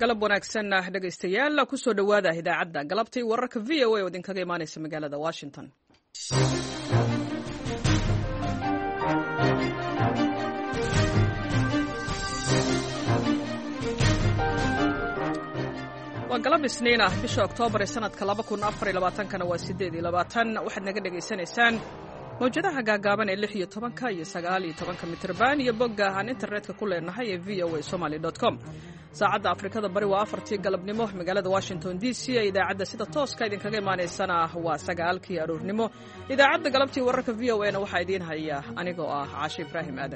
galab wanaagsan dhegaystayaal ku soo dhowaada idaacadda galabtii wararka VOA oo idinkaga imaanaysa magaalada Washington. waa galab isniin ah bisha Oktoobar ee sanadka 2024 waa 8 waxaad naga dhageysanaysaan mawjadaha gaagaaban ee 16 iyo 19 mitirban iyo bogga aan internetka ku leenahay ee voasomali.com. saacadda Afrikada bari waa 4 galabnimo magaalada Washington DC ee idaacadda sida tooska idinkaga imaanaysana waa 9 aroornimo. idaacadda galabtii wararka VOA na waxaa idiin haya anigoo ah Caashi Ibraahim Aadan.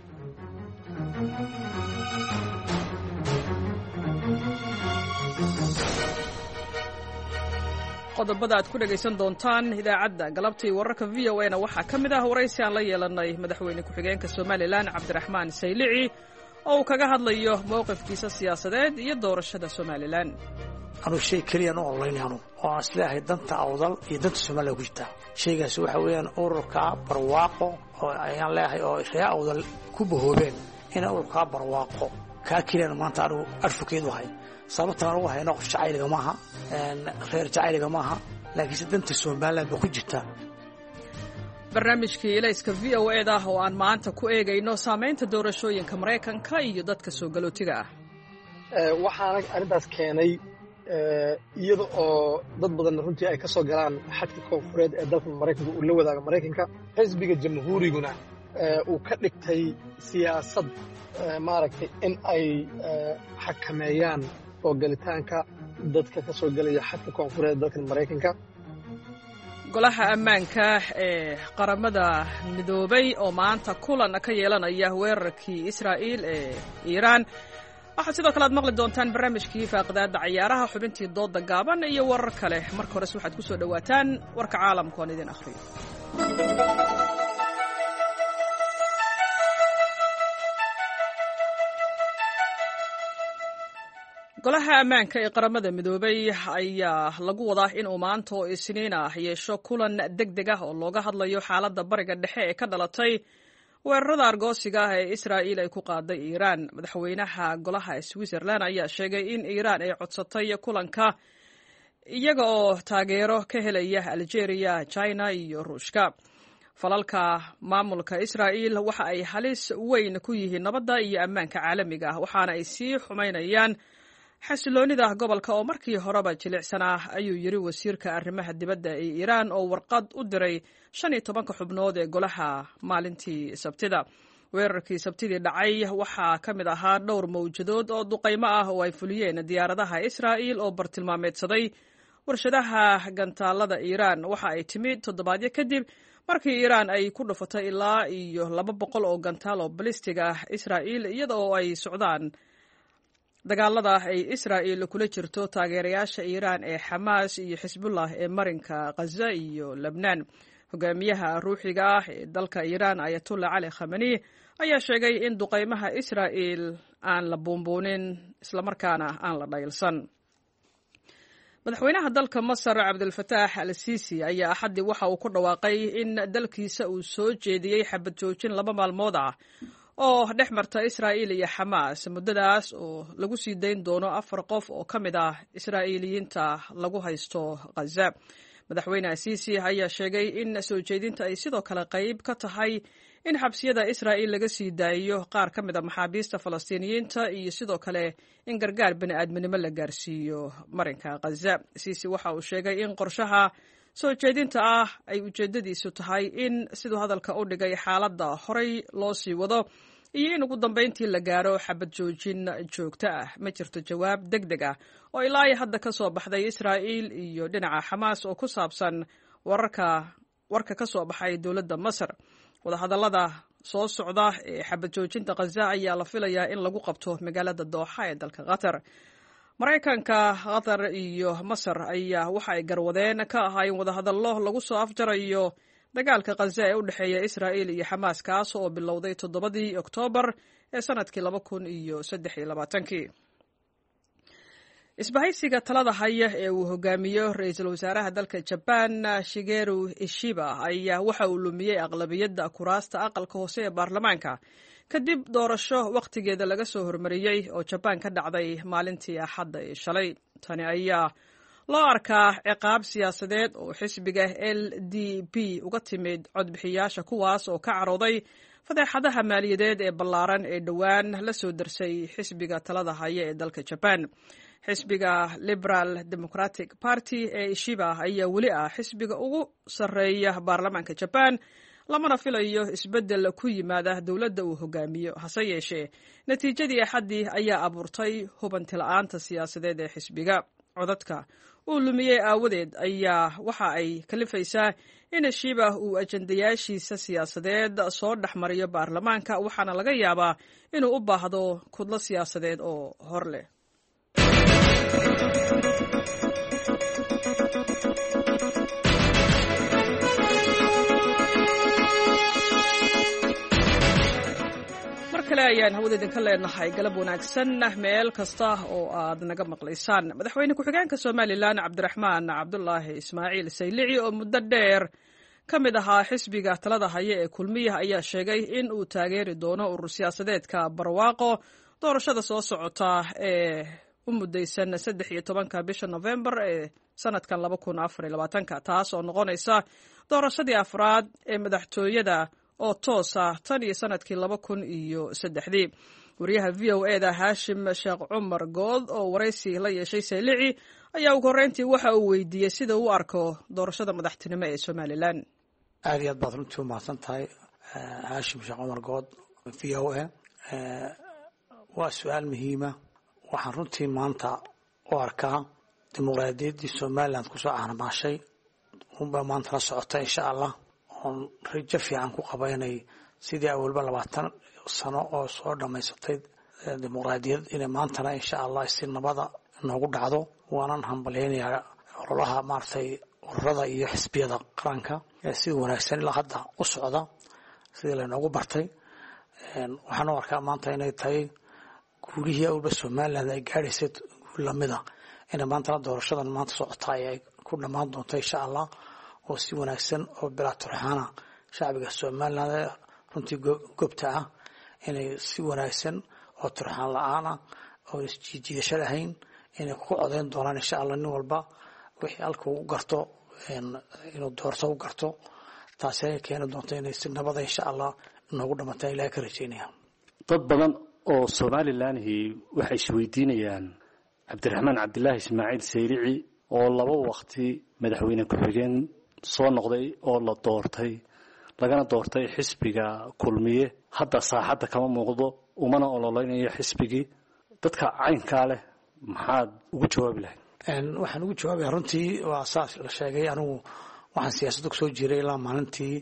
qodobada aad ku dhagaysan doontaan idaacadda galabtii wararka VOA na waxaa ka mid ah waraysi aan la yeelanay madaxweyne ku-xigeenka Somaliland Cabdiraxmaan Saylici oo uu kaga hadlayo mowqifkiisa siyaasadeed iyo doorashada Somaliland. anu shay kaliya oo online oo islaahay danta awdal iyo danta Soomaaliya ku jirta shaygaas waxa weeyaan ururka barwaaqo oo ayaan leeyahay oo reer awdal ku bahoobeen in ururka barwaaqo ka kaliya maanta anu arfukeedu hay sababta aan ugu hayno qof jacayliga maaha reer jacayliga maaha laakiin danta Soomaaliland ku jirta. barnaamijkii ilayska VOA oo aan maanta ku eegayno saameynta doorashooyinka Mareykanka iyo dadka soo galootiga ah. waxaana arintaas keenay iyada oo dad badan runtii ay ka soo galaan xadka koonfureed ee dalka Mareykanka uu la wadaaga Mareykanka xisbiga jamhuuriguna uu ka dhigtay siyaasad maaragtay in ay xakameeyaan oo galitaanka dadka ka soo galaya xadka koonfureed dalka Mareykanka. golaha ammaanka ee qaramada midoobay oo maanta kulan ka yeelanaya weerarkii Israa'iil ee Iiraan. waxaad sidoo kale aad maqli doontaan barnaamijkii faaqidaada ciyaaraha xubintii dooda gaaban iyo warar kale. marka hore waxaad ku soo dhawaataan warka caalamka oo idin akhriyo. golaha ammaanka ee qaramada midoobay ayaa lagu wadaa in uu maanta oo Isniin ah yeesho kulan degdeg ah oo looga hadlayo xaaladda bariga dhexe ee ka dhalatay weerarada argoosiga ah ee Israa'iil ay ku qaaday Iiraan. madaxweynaha golaha Switzerland ayaa sheegay in Iiraan ay codsatay kulanka iyaga oo taageero ka helaya Algeria, China iyo Ruushka. falalka maamulka Israa'iil waxa ay halis weyn ku yihiin nabadda iyo ammaanka caalamiga ah waxaana ay sii xumaynayaan xasiloonida gobolka oo markii horeba jilicsanaa ayuu yiri wasiirka arrimaha dibadda ee Iiraan oo warqad u diray 15 xubnood ee golaha maalintii Sabtida. weerarkii Sabtidii dhacay waxaa ka mid ahaa dhowr mawjadood oo duqaymo ah oo ay fuliyeen diyaaradaha Israa'iil oo bartilmaameedsaday warshadaha gantaalada Iiraan. waxa ay timid toddobaadyo kadib markii Iiraan ay ku dhufatay ilaa iyo 200 oo gantaal oo balistig ah Israa'iil iyada oo ay socdaan dagaalada ay Israa'iil kula jirto taageerayaasha Iiraan ee Xamaas iyo Xisbullah ee marinka Gaza iyo Lebanon. hogaamiyaha ruuxiga ah ee dalka Iiraan Ayatollah Ali Khamenei ayaa sheegay in duqaymaha Israa'iil aan la buunbuunin isla markaana aan la dhaylsan. madaxweynaha dalka Masar Abdel Fattah al-Sisi ayaa axadii waxa uu ku dhawaaqay in dalkiisa uu soo jeediyay xabad joojin 2 maalmood ah oo dhex marta Israa'iil iyo Xamaas. muddadaas oo lagu sii dayn doono 4 qof oo ka mid ah Israa'iiliyiinta lagu haysto Gaza. madaxweyne Sisi ayaa sheegay in soo jeedinta ay sidoo kale qayb ka tahay in xabsiyada Israa'iil laga sii daayo qaar ka mid ah maxaabiista Falastiiniyiinta iyo sidoo kale in gargaar bini'aadminimo la gaarsiiyo marinka Gaza. Sisi waxa uu sheegay in qorshaha soo jeedinta ah ay ujeedadiisu tahay in sidoo hadalka u dhigay xaaladda horey loo sii wado iyo in ugu dambeyntii la gaaro xabad joojin joogto ah. ma jirto jawaab degdeg ah oo ilaa hadda ka soo baxday Israa'iil iyo dhinaca Xamaas oo ku saabsan warka ka soo baxay dowladda Masar. wadahadallada soo socda ee xabad joojinta Gaza ayaa la filayaa in lagu qabto magaalada Dooxa ee dalka Qatar. Mareykanka, Qatar iyo Masar ayaa waxa ay garwadeen ka ahaayeen wadahadallo lagu soo afjarayo dagaalka Gaza ee u dhexeeya Israa'iil iyo Xamaas kaas oo bilowday 7 Oktoobar ee sanadkii 2023. isbahaysiga talada haya ee uu hogaamiyo ra'iisul wasaaraha dalka Japan Shigeru Ishiba ayaa waxa uu lumiyay aqlabiyadda kuraasta aqalka hoose ee baarlamaanka kadib doorasho wakhtigeeda laga soo hormariyey oo jabaan ka dhacday maalintii axadda ee shalay. tani ayaa loo arkaa ciqaab siyaasadeed oo xisbiga LDP uga timid codbixiyaasha kuwaas oo ka carooday fadeexadaha maaliyadeed ee ballaaran ee dhowaan la soo darsay xisbiga talada haya ee dalka Japan. xisbiga Liberal Democratic Party ee Shiba ayaa weli ah xisbiga ugu sarreeya baarlamaanka Japan, lamana filayo isbeddel ku yimaada dowladda uu hogaamiyo. hase yeeshee natiijadii axaddii ayaa abuurtay hubanti la'aanta siyaasadeed ee xisbiga. codadka uu lumiyey aawadeed ayaa waxa ay kalifaysaa in Shiba uu ajandayaashiisa siyaasadeed soo dhexmariyo baarlamaanka, waxaana laga yaabaa inuu u baahdo kudlo siyaasadeed oo hor leh. kale ayaan hawada idinka leenahay galab wanaagsan meel kasta oo aad naga maqlaysaan. madaxweyne ku-xigeenka Somaliland Cabdiraxmaan Cabdullaahi Ismaaciil Saylici oo muddo dheer ka mid ahaa xisbiga talada haya ee Kulmiye ayaa sheegay in uu taageeri doono urur siyaasadeedka Barwaaqo doorashada soo socota ee u mudaysan 13 bisha November ee sanadkan 2024 taas oo noqonaysa doorashadii afraad ee madaxtooyada oo toosa tan iyo sanadkii 2003. wariyaha VOA-da Haashim Sheekh Cumar Good oo waraysi la yeeshay Saylici ayaa ugu horreyntii waxa uu weydiiyey sida uu arko doorashada madaxtinimo ee Somaliland. aad iyo aad baad runtii u mahadsan tahay Haashim Sheekh Cumar Good VOA. waa su'aal muhiima. waxaan runtii maanta u arkaa dimuqraadiyaddii Somaliland kusoo caanamaashay unbaa maanta la socota insha Allah. rajo fiican ku qabaynay sidii awalba 20 sano oo soo dhamaysatay dimuqraadiyad inay maantana insha Allah si nabada noogu dhacdo. waanan hambaleynayaa ololaha maartay ururada iyo xisbiyada qaranka ee si wanaagsan ilaa hadda u socda sidii la noogu bartay. waxaan u arkaa maanta inay tahay guulihii awalba Somaliland ay gaadhaysay lamida inay maantana doorashadan maanta socota ay ku dhamaan doonto insha Allah oo si wanaagsan oo bilaa turxaana shacbiga Somaliland runtii goobta ah inay si wanaagsan oo turxaan la'aan ah oo isjiidasho lahayn inay ku codeyn doonaan insha Allah nin walba wixii halka uu garto inuu doorto u garto taas ay keeni doonto inay si nabad insha Allah noogu dhamaatay ilaa ka rajeynaya. dad badan oo Somaliland waxay isweydiinayaan Cabdiraxmaan Cabdullaahi Ismaaciil Saylici oo laba waqti madaxweyne ku-xigeen soo noqday oo la doortay lagana doortay xisbiga Kulmiye hadda saaxadda kama muuqdo umana ololeynayo xisbigii. dadka caynka leh maxaad ugu jawaabi lahayd? waxaan ugu jawaabayaa runtii waa saas la sheegay. anigu waxaan siyaasadda ku soo jiray ilaa maalintii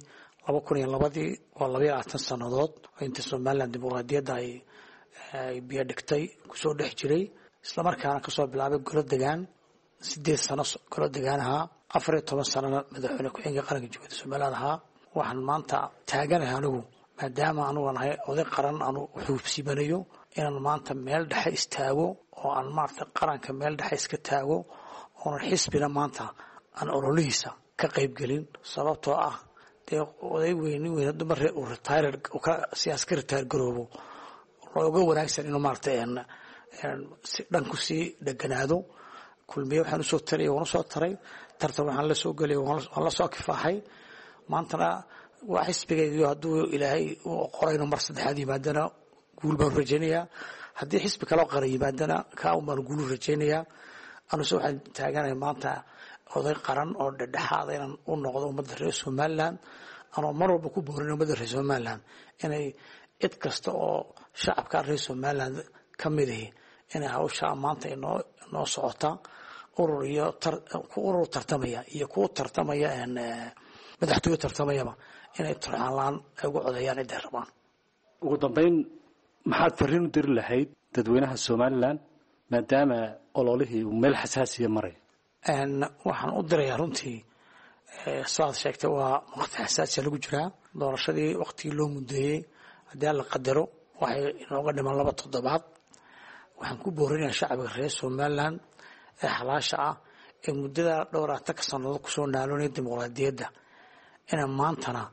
2002 oo 22 sanadood inta Somaliland dimuqraadiyadda ay biyo dhigtay ku soo dhex jiray isla markaana ka soo bilaabay golo degaan 8 sano golo degaan ahaa 14 sano madaxweyne ku-xigeenka qaranka Jamhuuriyadda Somaliland ahaa. waxaan maanta taaganahay anigu maadaama anigu nahay oday qaran anu xuubsibanayo inaan maanta meel dhexe istaago oo aan maarta qaranka meel dhexe iska taago oo xisbina maanta aan ololihiisa ka qayb gelin sababtoo ah oday weyn dumar uu retired oo ka siyaasad ka retire garoobo looga wanaagsan inuu maarta si dhanku sii dheganaado. Kulmiye waxaan u soo taray oo soo taray tartan waxaan la soo galay oo la soo kifaaxay. maantana waa xisbigeedu hadduu ilaahay uu qorayno mar saddexaad yimaadana guul baan rajaynayaa. haddii xisbi kale qaran yimaadana ka baan guul rajaynayaa. anu soo waxaan taaganahay maanta oday qaran oo dhexdhexaad inaan u noqdo ummadda reer Somaliland anoo mar walba ku boorinayo ummadda reer Somaliland inay cid kasta oo shacabka reer Somaliland ka mid ah inay hawsha maanta inoo socota urur iyo urur tartamaya iyo ku tartamaya madaxtooyo tartamayaba inay turxaan ay ugu codeeyaan inay rabaan. ugu dambeyn maxaad fariin u diri lahayd dadweynaha Somaliland maadaama ololihii uu meel xasaasiya maray? waxaan u dirayaa runtii saad sheegtay waa waqti xasaasi lagu jiraa. doorashadii waqtigii loo mudeeyay haddii la qadaro waxay inooga dhiman 2 toddobaad. waxaan ku boorinayaa shacbiga reer Somaliland ee xalaasha ah ee muddada dhowr sanadood ku soo naaloonay dimuqraadiyadda inay maantana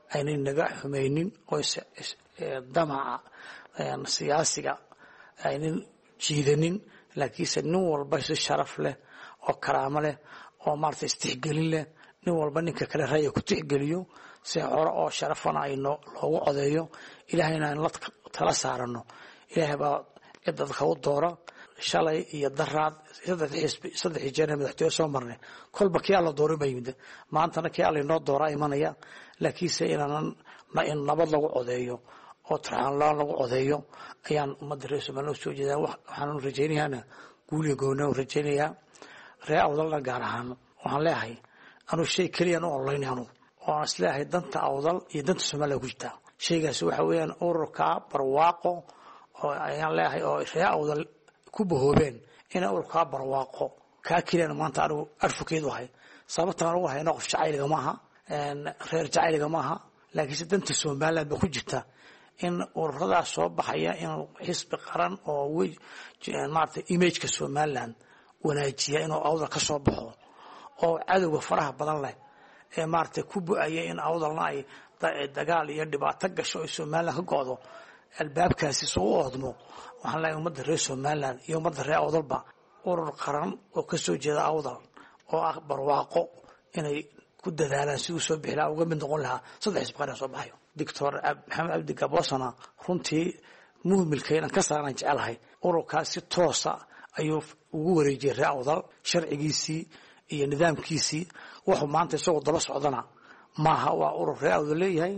aynay naga xumaynin oo damaca siyaasiga aynan jiidanin laakiinse nin walba si sharaf leh oo karaamo leh oo maaragtay istixgelin leh nin walba ninka kale ra'yi ku tixgeliyo si hore oo sharafana ay loogu codeeyo ilaahayna aan la tala saarano ilaahay baa dadka u doora shalay iyo daraad saddex jeer madaxtooyo soo marnay kolba kii alla dooray baa yimid maantana kii alla inoo dooraa imanaya laakiinse in nabad lagu codeeyo oo tarxaan lagu codeeyo ayaan ummadda reer Soomaaliya soo jeedaa waxaan rajaynayaa guul iyo go'aan rajaynayaa reer awdalna gaar ahaan waxaan leeyahay anu shay kaliya oo online oo islaahay danta awdal iyo danta Soomaaliya ku jirta shaygaas waxa weeyaan ururka barwaaqo oo ayaan leeyahay oo reer awdal ku bahoobeen ina ururka barwaaqo ka kaliya maanta anu arfukeedu hay sababta anu hayno qof jacayliga maaha reer jacayliga maaha laakiin danta Soomaaliya ba ku jirta in ururada soo baxaya in xisbi qaran oo maartay image-ka Soomaaliland wanaajiya inuu awdal ka soo baxo oo cadawga faraha badan leh ee maartay ku bu'aya in awdalna ay dagaal iyo dhibaato gasho oo Soomaaliland ka go'do albaabkaasi soo oodmo waxaan leeyahay ummadda reer Soomaaliland iyo ummadda reer awdalba urur qaran oo ka soo jeeda awdal oo ah barwaaqo inay ku dadaalaan si uu soo bixi lahaa uga mid noqon lahaa saddex xisbi qaran soo baxayo Dr. Maxamed Abdi Gaboosana runtii muhimilkayna ka saaran jecelahay ururkaasi toosa ayuu ugu wareejiyay reer awdal sharcigiisii iyo nidaamkiisii wuxuu maanta isagoo daba socdana maaha waa urur reer awdal leeyahay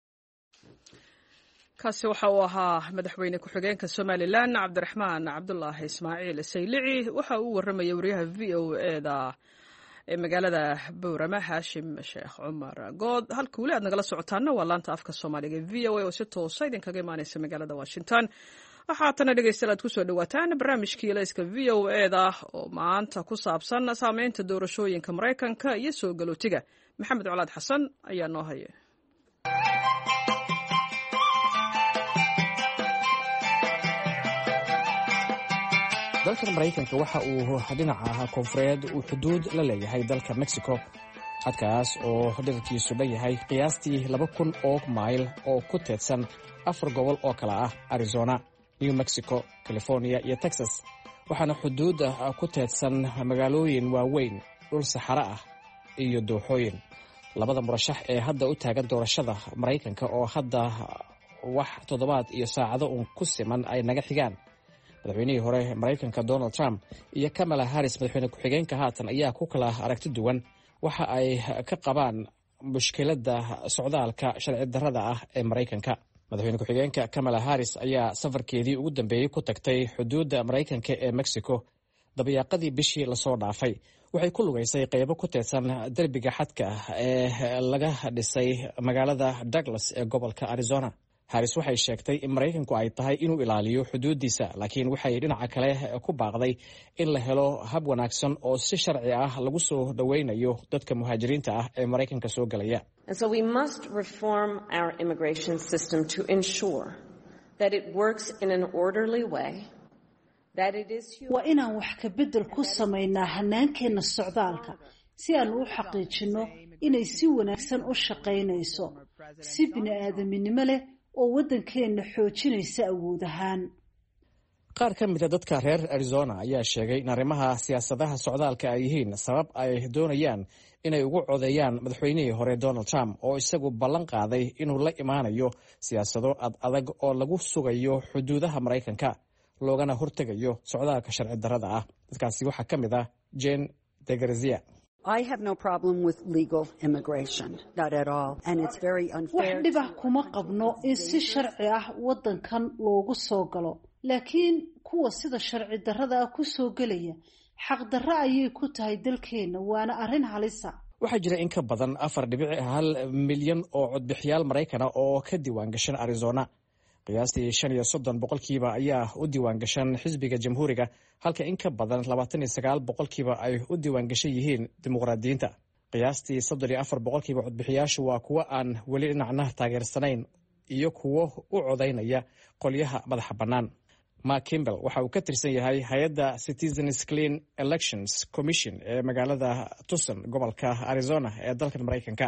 kaasi waxa uu ahaa madaxweyne ku-xigeenka Somaliland Cabdiraxmaan Cabdullaahi Ismaaciil Saylici waxa uu warramay wariyaha VOA-da ee magaalada Boorama Haashim Sheekh Cumar Good halka wali aad nagala socotaana waa laanta afka Soomaaliga VOA oo si toos ah idinkaga imaanaysa magaalada Washington waxaatana dhegeystayaal aad ku soo dhawaataan barnaamijkii layska VOA-da oo maanta ku saabsan saameynta doorashooyinka Mareykanka iyo soo galootiga Maxamed Colaad Xasan ayaa noo haya dalka Mareykanka waxa uu dhinaca koonfureed uu xuduud la leeyahay dalka Mexico halkaas oo dhererkiisu dhanyahay qiyaastii 2,000 oo mayl oo ku teedsan 4 gobol oo kala ah Arizona, New Mexico, California iyo Texas waxaana xuduudda ku teedsan magaalooyin waaweyn dhul saxara ah iyo dooxooyin labada murashax ee hadda u taagan doorashada Mareykanka oo hadda wax toddobaad iyo saacado ku siman ay naga xigaan madaxweynihii hore Mareykanka Donald Trump iyo Kamala Harris madaxweyne ku-xigeenka haatan ayaa ku kala aragti duwan waxa ay ka qabaan mushkiladda socdaalka sharci darrada ah ee Mareykanka madaxweyne ku-xigeenka Kamala Harris ayaa safarkeedii ugu dambeeyay ku tagtay xuduudda Mareykanka ee Mexico dabayaaqadii bishii la soo dhaafay waxay ku lugaysay qaybo ku teedsan derbiga xadka ee laga dhisay magaalada Douglas ee gobolka Arizona Harris waxay sheegtay in Mareykanku ay tahay inuu ilaaliyo xuduudiisa laakiin waxay dhinaca kale ku baaqday in la helo hab wanaagsan oo si sharci ah lagu soo dhaweynayo dadka muhaajiriinta ah ee Mareykanka soo galaya. And so we must reform our immigration system to ensure that it works in an orderly way. Waa inaan wax ka bedel ku samaynaa hanaankeena socdaalka si aan u xaqiijino inay si wanaagsan u shaqaynayso si bini'aadaminimo leh oo waddankeena xoojinaysa awood ahaan qaar ka mid ah dadka reer Arizona ayaa sheegay in arrimaha siyaasadaha socdaalka ay yihiin sabab ay doonayaan inay ugu codeeyaan madaxweynihii hore Donald Trump oo isagu ballan qaaday inuu la imaanayo siyaasado adag oo lagu sugayo xuduudaha Mareykanka loogana hortegayo socdaalka sharci darrada ah dadkaasi waxaa ka mid ah Jane DeGarzia I have no problem with legal immigration, not at all, and it's very unfair. Wax dhibac kuma qabno in si sharci ah waddankan loogu soo galo, laakiin kuwa sida sharci darrada ah ku soo galaya xaq darro ayay ku tahay dalkeena waana arrin halisa. Waxaa jira in ka badan 4.1 milyan oo codbixiyaal Mareykan ah oo ka diiwaan gashan Arizona. qiyaastii 35% ayaa u diiwaan gashan xisbiga jamhuuriga halka in ka badan 29% ay u diiwaan gashan yihiin dimuqraadiyiinta qiyaastii 34% codbixiyaashu waa kuwa aan weli dhinacna taageersanayn iyo kuwo u codaynaya qolyaha madaxa bannaan Mark Kimball waxa uu ka tirsan yahay hay'adda Citizens Clean Elections Commission ee magaalada Tucson gobolka Arizona ee dalka Mareykanka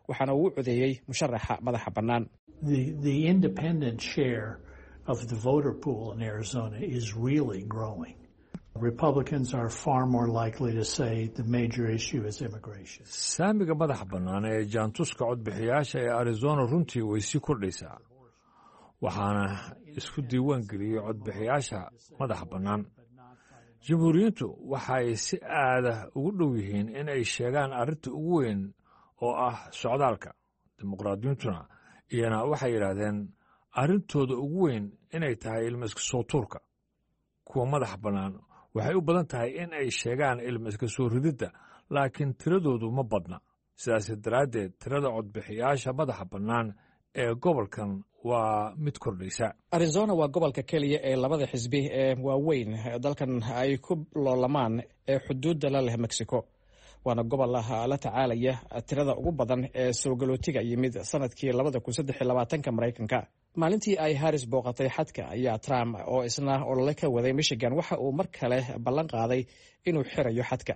waxaana uu codeeyey musharaxa madaxa bannaan. The independent share of the voter pool in Arizona is really growing. Republicans are far more likely to say the major issue is immigration. saamiga madaxa bannaan ee jaantuska codbixiyaasha ee Arizona runtii way sii kordhaysaa, waxaana isku diiwaan geliyey codbixiyaasha madaxa bannaan. jamhuuriyiintu waxay si aada ugu dhow yihiin in ay sheegaan arrinta ugu weyn oo ah socdaalka. dimuqraadiyiintuna iyana waxay yidhaahdeen arrintooda ugu weyn inay tahay ilma iska soo tuurka. kuwa madaxa bannaan waxay u badan tahay in ay sheegaan ilma iska soo rididda, laakiin tiradoodu ma badna. sidaas daraaddeed tirada codbixiyaasha madaxa bannaan ee gobolkan waa mid kordhaysa. arizona waa gobolka keliya ee labada xisbi ee waaweyn dalkan ay ku loolamaan ee xuduudda la leh mexico. waana gobol la tacaalaya tirada ugu badan ee soo galootiga yimid sanadkii 2023 Maraykanka. maalintii ay Harris booqatay xadka ayaa Trump oo isna olole ka waday Michigan waxa uu mar kale ballan qaaday inuu xirayo xadka.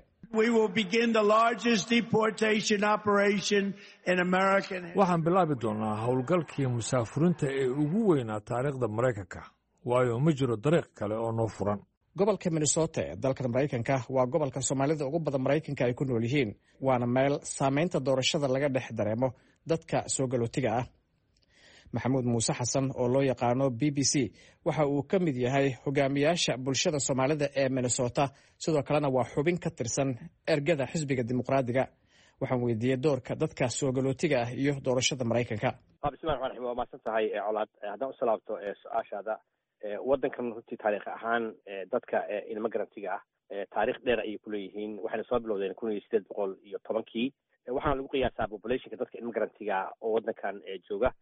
waxaan bilaabi doonaa howlgalkii musaafuriinta ee ugu weynaa taariikhda Maraykanka, waayo ma jiro dariiq kale oo noo furan. gobolka Minnesota ee dalkan Maraykanka waa gobolka Soomaalida ugu badan Maraykanka ay ku nool yihiin, waana meel saameynta doorashada laga dhex dareemo dadka soo galootiga ah. maxamuud muuse xasan oo loo yaqaano BBC waxa uu ka mid yahay hogaamiyaasha bulshada Soomaalida ee Minnesota, sidoo kalena waa xubin ka tirsan ergada xisbiga dimuqraadiga. waxaan weydiiyey doorka dadka soo galootiga ah iyo doorashada Maraykanka. bismillahi rahmaani rahiim. waa mahadsan tahay colaad. haddaan u salaabto su-aashaada, waddankan runtii taariikh ahaan dadka immigrantga ah taariikh dheer ayay ku leeyihiin. waxayna soo bilowdeen 1810 waxaana lagu qiyaasaa populationka dadka immigrantga oo waddankan jooga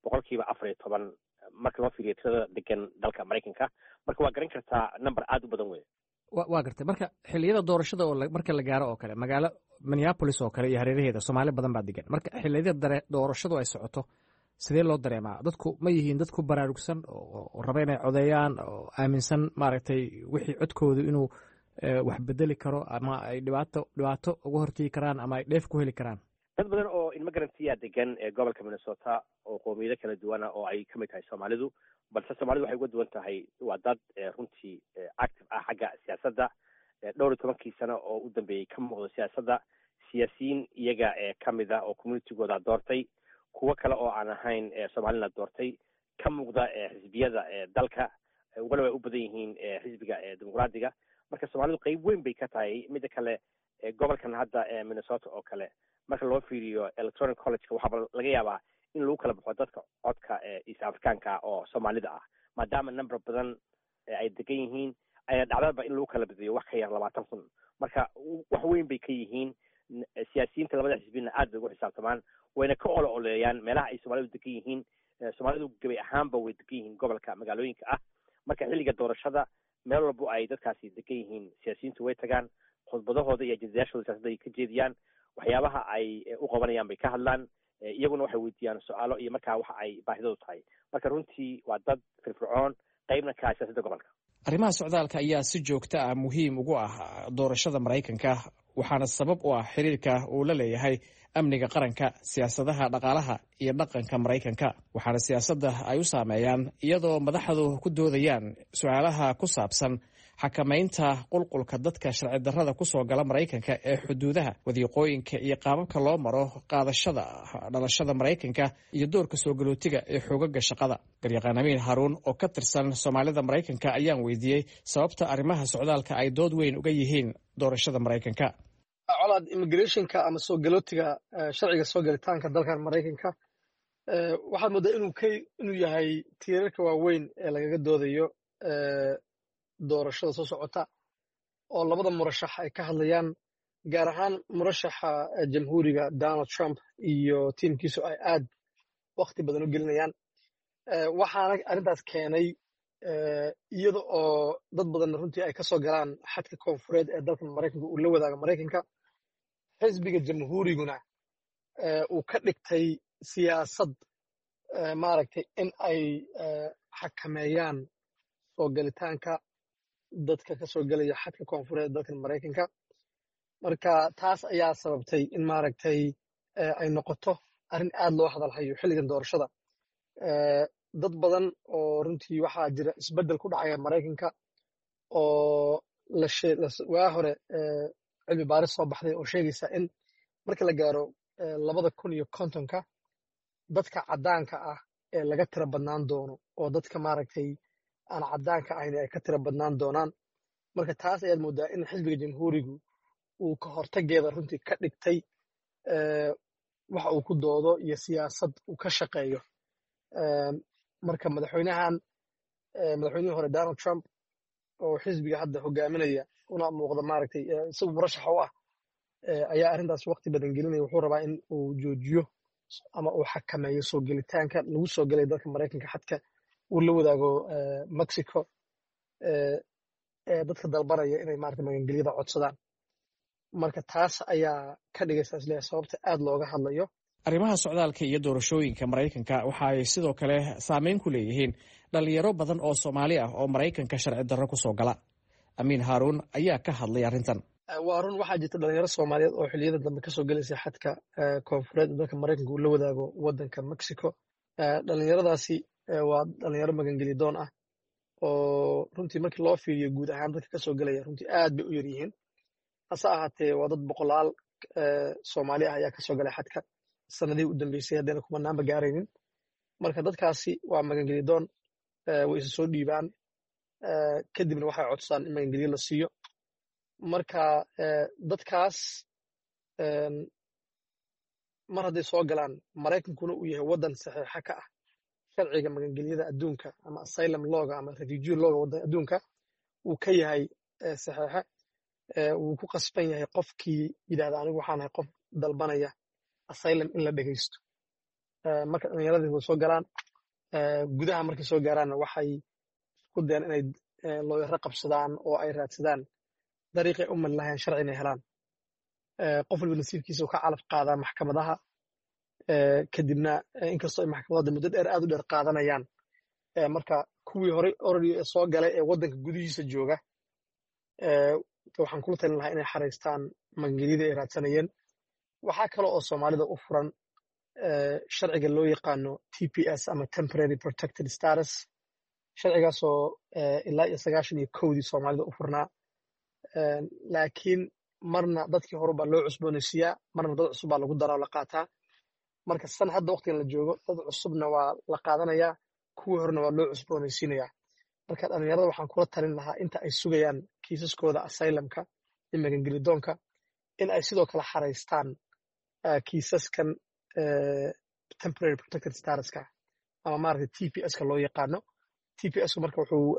4% marka loo fiiriyo tirada degan dalka Maraykanka. marka waa garan kartaa number aad u badan wey. waa gartay. marka xilliyada doorashada oo marka la gaaro oo kale magaalo Minneapolis oo kale iyo hareeraheeda Soomaali badan baa degan. marka xilliyada doorashadu ay socoto sidee loo dareemaa? dadku ma yihiin dadku baraarugsan oo raba inay codeeyaan oo aaminsan maaragtay wixii codkoodu inuu wax bedeli karo ama ay dhibaato uga hortagi karaan ama ay dheef ku heli karaan? dad badan oo immigrantya degan ee gobolka Minnesota oo qoomiyado kala duwan oo ay ka mid tahay Soomaalidu, balse Soomaalidu waxay uga duwan tahay waa dad runtii active ah xagga siyaasadda. dhowr 10 sano oo u dambeeyay ka muuqdo siyaasadda. siyaasiyiin iyaga ka mid ah oo communitygooda doortay, kuwo kale oo aan ahayn Soomaalina doortay, ka muuqda xisbiyada dalka, wala way u badan yihiin xisbiga dimuqraadiga. marka Soomaalidu qayb weyn bay ka tahay. midda kale gobolkan hadda Minnesota oo kale marka loo fiiriyo electoral college waxaa laga yaabaa in lagu kala baxo dadka codka East Africaanka oo Soomaalida ah, maadaama number badan ay degan yihiin ayna dhacdaba in lagu kala badiyo wax ka yar 20,000. marka wax weyn bay ka yihiin. siyaasiyiinta labada xisbina aad bay ugu xisaabtamaan, wayna ka oleeyaan meelaha ay Soomaalidu degan yihiin. Soomaalidu gabay ahaanba way degan yihiin gobolka magaalooyinka ah. marka xilliga doorashada meel walba ay dadkaasi degan yihiin siyaasiyiintu way tagaan, khudbadahooda iyo ajendayaashooda siyaasadda ay ka jeediyaan, waxyaabaha ay u qabanayaan bay ka hadlaan, iyaguna waxay weydiiyaan su-aalo iyo markaa waxa ay baahidoodu tahay. marka runtii waa dad firfircoon, qaybna ka ah siyaasadda gobolka. arrimaha socdaalka ayaa si joogto ah muhiim ugu ah doorashada Maraykanka, waxaana sabab u ah xiriirka uu la leeyahay amniga qaranka, siyaasadaha dhaqaalaha iyo dhaqanka Maraykanka. waxaana siyaasadda ay u saameeyaan iyadoo madaxdu ku doodayaan su'aalaha ku saabsan xakamaynta qulqulka dadka sharci darrada ku soo gala Maraykanka ee xuduudaha, wadiiqooyinka iyo qaababka loo maro qaadashada dhalashada Maraykanka iyo doorka soo galootiga ee xoogaga shaqada. garyaqaan Amiin Haruun oo ka tirsan Soomaalida Maraykanka ayaan weydiiyey sababta arrimaha socdaalka ay dood weyn uga yihiin doorashada Maraykanka. colaad immigrationka ama soo galootiga sharciga soo galitaanka dalkan Maraykanka waxaad moodaa inuu yahay tiirarka waaweyn ee lagaga doodayo doorashada soo socota oo labada murashax ay ka hadlayaan, gaar ahaan murashaxa jamhuuriga Donald Trump iyo tiimkiisu ay aad waqti badan u gelinayaan. waxaana arrintaas keenay iyada oo dad badan runtii ay ka soo galaan xadka koonfureed ee dalkan Maraykanka uu la wadaaga Maraykanka. xisbiga jamhuuriguna uu ka dhigtay siyaasad maaragtay in ay xakameeyaan soo galitaanka dadka ka soo gelaya xadka koonfureed dalkan Maraykanka. marka taas ayaa sababtay in maaragtay ay noqoto arrin aad loo hadalhayo xilligan doorashada. Dad badan oo runtii waxaa jira isbeddel ku dhacaya Maraykanka oo waa hore cilmi baaris soo baxday oo sheegaysa in marka la gaaro 2050 dadka caddaanka ah ee laga tira badnaan doono oo dadka maaragtay aan caddaanka ahayn ay ka tira badnaan doonaan. marka taas ayaad moodaa in xisbiga jamhuurigu uu ka hortageeda runtii ka dhigtay waxa uu ku doodo iyo siyaasad uu ka shaqeeyo. marka madaxweynihii hore Donald Trump oo xisbiga hadda hogaaminaya una muuqda maaragtay isagu murashax u ah ayaa arrintaas waqti badan gelinaya. wuxuu rabaa in uu joojiyo ama uu xakameeyo soo gelitaanka lagu soo gelay dalka Maraykanka xadka uu la wadaago Mexico dadka dalbanaya inay maaragtay magangelyada codsadaan. marka taas ayaa ka dhigaysa isleeyahay sababta aad looga hadlayo. arrimaha socdaalka iyo doorashooyinka Maraykanka waxa ay sidoo kale saameyn ku leeyihiin dhalinyaro badan oo Soomaali ah oo Maraykanka sharci darro ku soo gala. Amiin Haruun ayaa ka hadlay arrintan. waa run waxaa jirta dhalinyaro Soomaaliyeed oo xilliyada dambe ka soo galaysa xadka koonfureed ee dalka Maraykanka uu la wadaago waddanka Mexico. dhalinyaradaasi waa dhalinyaro magangeli doon ah oo runtii markii loo fiiriyo guud ahaan dadka ka soo galaya runtii aad bay u yar yihiin. hase ahaatee waa dad boqolaal Soomaali ah ayaa ka soo galay xadka sanadihii u dambeysay haddana kumanaanba gaaraynin. marka dadkaasi waa magangeli doon, way isa soo dhiibaan kadibna waxay codsadaan in magangelyo la siiyo. marka dadkaas mar hadday soo galaan Maraykankuna uu yahay waddan saxiixa ka ah sharciga magangelyada adduunka ama asylum lawga ama refugee lawga waddan adduunka uu ka yahay saxiixa, wuu ku qasban yahay qofkii yidhahda anigu waxaan ahay qof dalbanaya asylum in la dhegaysto. marka dhallinyaradii way soo galaan, gudaha markay soo gaaraanna waxay isku dayaan inay looyaro qabsadaan oo ay raadsadaan dariiqay u mari lahayn sharci inay helaan. qof walba nasiibkiisa uu ka calaf qaadaa maxkamadaha, kadibna inkastoo ay maxkamadda muddo dheer aad u dheer qaadanayaan, marka kuwii horey already soo galay ee waddanka gudihiisa jooga waxaan kula talin lahaa inay xaraystaan magangelyadii ay raadsanayeen. waxaa kale oo Soomaalida u furan sharciga loo yaqaano TPS ama Temporary Protected Status. sharcigaasoo ilaa iyo 91dii Soomaalida u furnaa, laakiin marna dadkii hore baa loo cusboonaysiiyaa, marna dad cusub baa lagu daraa oo la qaataa. marka hadda waqtigan la joogo dad cusubna waa la qaadanayaa, kuwii horena waa loo cusboonaysiinayaa. marka dhalinyarada waxaan kula talin lahaa inta ay sugayaan kiisaskooda asylumka iyo magangelidoonka in ay sidoo kale xaraystaan kiisaskan temporary protected statuska ama maaragtay TPS-ka loo yaqaano. TPS-ku marka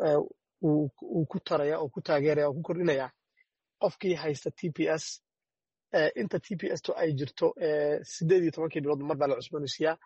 uu ku taraya oo ku taageeraya oo ku kordhinaya qofkii haysta TPS inta TPS-tu ay jirto 18 bilood mar baa la cusboonaysiiyaa.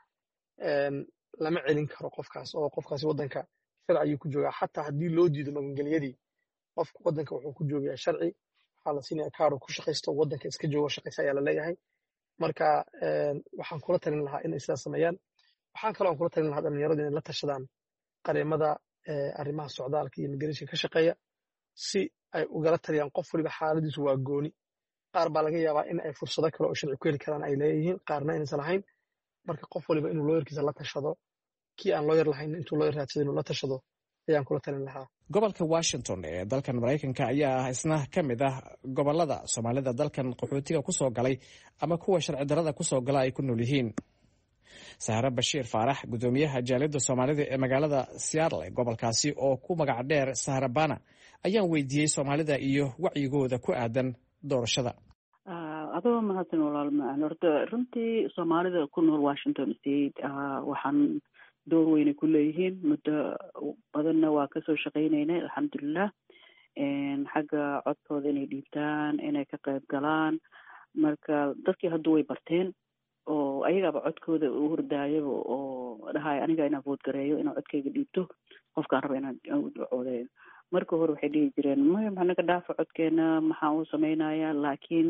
lama celin karo qofkaas oo qofkaasi waddanka sharci ayuu ku joogaa. xataa haddii loo diido magangelyadii qofka waddanka wuxuu ku joogayaa sharci, waxaa la siinaya kaar uu ku shaqaysto waddanka iska joogo shaqaysa ayaa la leeyahay. marka waxaan kula talin lahaa inay sidaas sameeyaan. waxaan kaloo kula talin lahaa dhalinyarada inay la tashadaan qareemada arrimaha socdaalka iyo immigration ka shaqeeya si ay ugala taliyaan qof waliba xaaladiisu waa gooni. qaar baa laga yaabaa in ay fursado kale oo sharci ku heli karaan ay leeyihiin, qaarna inaysan lahayn. marka qof waliba inuu looyarkiisa la tashado, kii aan looyar lahayn intuu looyar raadsado inuu la tashado ayaan kula talin lahaa. gobolka Washington ee dalkan Maraykanka ayaa isna ka mid ah gobolada Soomaalida dalkan qaxootiga ku soo galay ama kuwa sharci darrada ku soo gala ay ku nool yihiin. Sahra Bashiir Faarax, gudoomiyaha jaaliyadda Soomaalida ee magaalada Seattle ee gobolkaasi oo ku magac dheer Sahra Bana, ayaan weydiiyey Soomaalida iyo wacyigooda ku aadan doorashada. adoo mahadsan walaal macaan. horta runtii Soomaalida ku nool Washington State waxaan door weyn ku leeyihiin, muddo badanna waa kasoo shaqaynaynay alxamdulilah. xagga codkooda inay dhiibtaan, inay ka qayb galaan. marka dadkii hadda way barteen oo ayagaaba codkooda u hurdaayaba oo dhahay aniga inaan vote gareeyo, inaan codkayga dhiibto, qofkaan raba inaan coodeeyo. marka hore waxay dhihi jireen maya maxaa naga dhaafa codkeena, maxaa uu samaynayaa. laakiin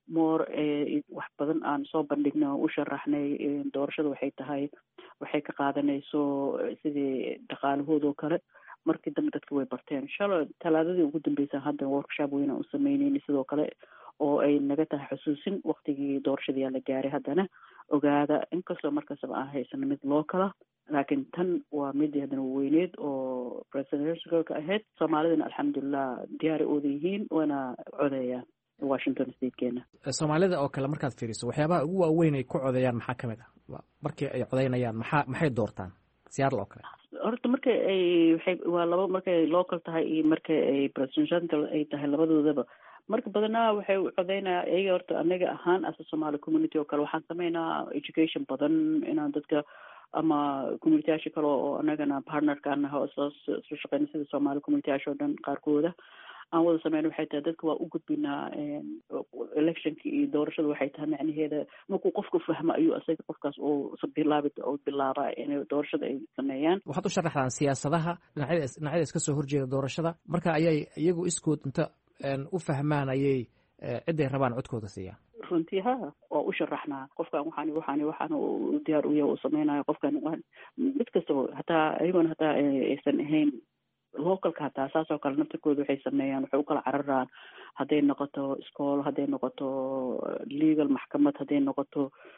wax badan aan soo bandhigno u sharaxnay doorashada waxay tahay, waxay ka qaadanayso sidii dhaqaalahoodoo kale. markii dambe dadka way barteen. shalay talaadadii ugu dambeysa hadda workshop weyn aan u sameynayna sidoo kale oo ay naga tahay xusuusin waktigii doorashadii la gaaray. haddana ogaada inkastoo markastaba aan haysano mid loocala, laakiin tan waa mid haddana weyneed oo presidentialka ahayd. soomaalidana alxamdulilah diyaari ooda yihiin waana codeeyaan washington statekeena. soomaalida oo kale markaad fiiriso waxyaabaha ugu waaweyn ay ku codeeyaan maxaa kamid ah? markii ay codeynayaan maxay doortaan? Seattle oo kale horta markay ay waa laba, markay local tahay iyo markay ay presidential ay tahay labadoodaba. marka badanaa waxay codeynaya iyaga. horta anaga ahaan as a Somali community oo kale waxaan sameynaa education badan inaan dadka ama communityyaasha kale oo anagana partnerka anaha oo soo shaqeyna sida Somali communityyaasha oo dhan qaarkooda aan wada sameyno. waxay tahay dadka waa u gudbinaa electionka iyo doorashada. waxay tahay macnaheeda markuu qofku fahmo ayuu asaga qofkaas oo bilaaba inay doorashada ay sameeyaan. waxaad u sharaxdaan siyaasadaha dhinacyada iska soo horjeeda doorashada, marka ayay iyagu iskood inta u fahmaan ayay ciday rabaan codkooda siiyaan. runtii waa u sharaxnaa qofkan waxaan u diyaar u yahay uu sameynayo qofkan mid kastaba hataa ayagoona hataa aysan ahayn localka hataa saas oo kale naftirkooda waxay sameeyaan. waxay u kala cararaan hadday noqoto iskool, hadday noqoto legal maxkamad, hadday noqoto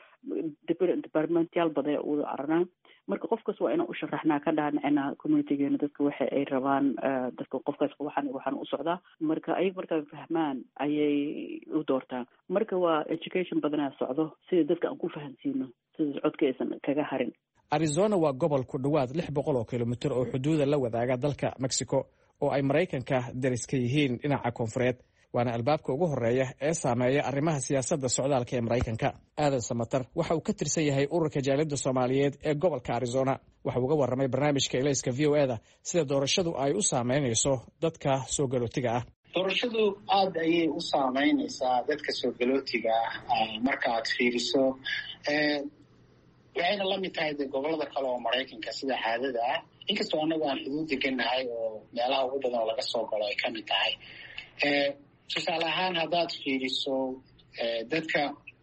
departmentyaal baday u cararaan. marka qofkaas waa inaan u sharaxnaa ka dhaadhicina communitygeena dadka waxa ay rabaan, dadka qofkaas waxaan u socdaa. marka ayaga markaa fahmaan ayay u doortaan. marka waa education badanaa socdo sida dadka aan ku fahansiino sida codka aysan kaga harin. Arizona waa gobol ku dhawaad 600 oo kilomitir oo xuduuda la wadaaga dalka Mexico oo ay Mareykanka dariska yihiin dhinaca koonfureed, waana albaabka ugu horeeya ee saameeya arrimaha siyaasadda socdaalka ee Mareykanka. Aadan Samatar waxa uu ka tirsan yahay ururka jaaliyadda Soomaaliyeed ee gobolka Arizona. waxa uu uga warramay barnaamijka Ilayska VOA-da sida doorashadu ay u saameynayso dadka soo galootiga ah. doorashadu aad ayay u saameynaysaa dadka soo galootiga ah marka aad fiiriso. waxayna la mid tahay gobolada kale oo Mareykanka sida caadada ah, inkastoo anagu aan xuduud degannahay oo meelaha ugu badan laga soo galo ay ka mid tahay. tusaale ahaan haddaad fiiriso dadka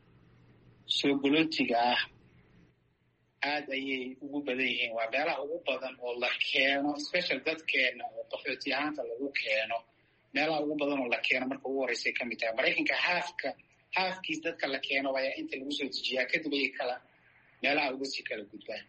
soo galootiga ah aad ayay ugu badan yihiin. waa meelaha ugu badan oo la keeno, special dadkeena oo qaxooti ahaanta lagu keeno. meelaha ugu badan oo la keeno marka ugu horeysay ka mid tahay. Mareykanka haafkiis dadka la keeno ayaa inta lagu soo dejiyaa, kadib ayay meelaha uga sii kala gudbaan.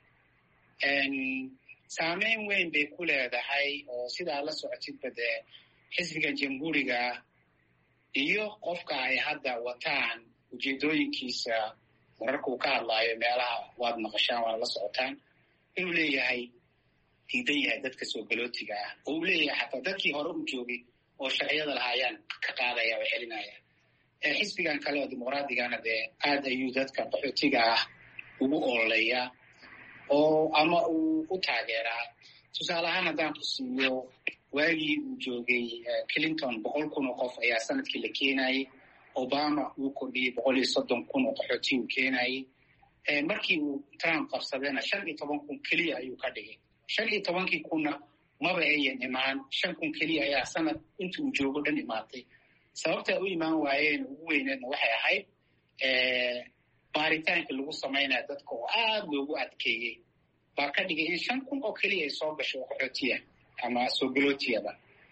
saameyn weyn bay ku leedahay oo sidaa la socotidba dee xisbiga jamhuuriga iyo qofka ay hadda wataan ujeedooyinkiisa mararka uu ka hadlaayo meelaha waad maqashaan waana la socotaan inuu leeyahay diidan yahay dadka soo galootiga ah, oo uu leeyahay xataa dadkii hore u joogay oo sharciyada lahaa ayaan ka qaadaya oo celinaya. xisbigan kale oo dimuqraaddigana dee aad ayuu dadka qaxootiga ah ugu ololeeyaa oo ama uu u taageeraa. tusaale ahaan haddaan ku siiyo, waagii uu joogay Clinton 100,000 oo qof ayaa sanadkii la keenayay. Obama uu kordhiyey 130,000 oo qaxooti uu keenayay. markii uu Trump qabsadayna 15,000 keliya ayuu ka dhigay. 15,000 maba ayan imaan, 5,000 keliya ayaa sanad inta uu joogo dhan imaatay. sababta u imaan waayeen ugu weyneedna waxay ahayd baaritaanka lagu samaynaya dadka oo aad loogu adkeeyey baa ka dhigay in 5,000 oo keliya ay soo gasho oo qaxootiya ama soo galootiyaba.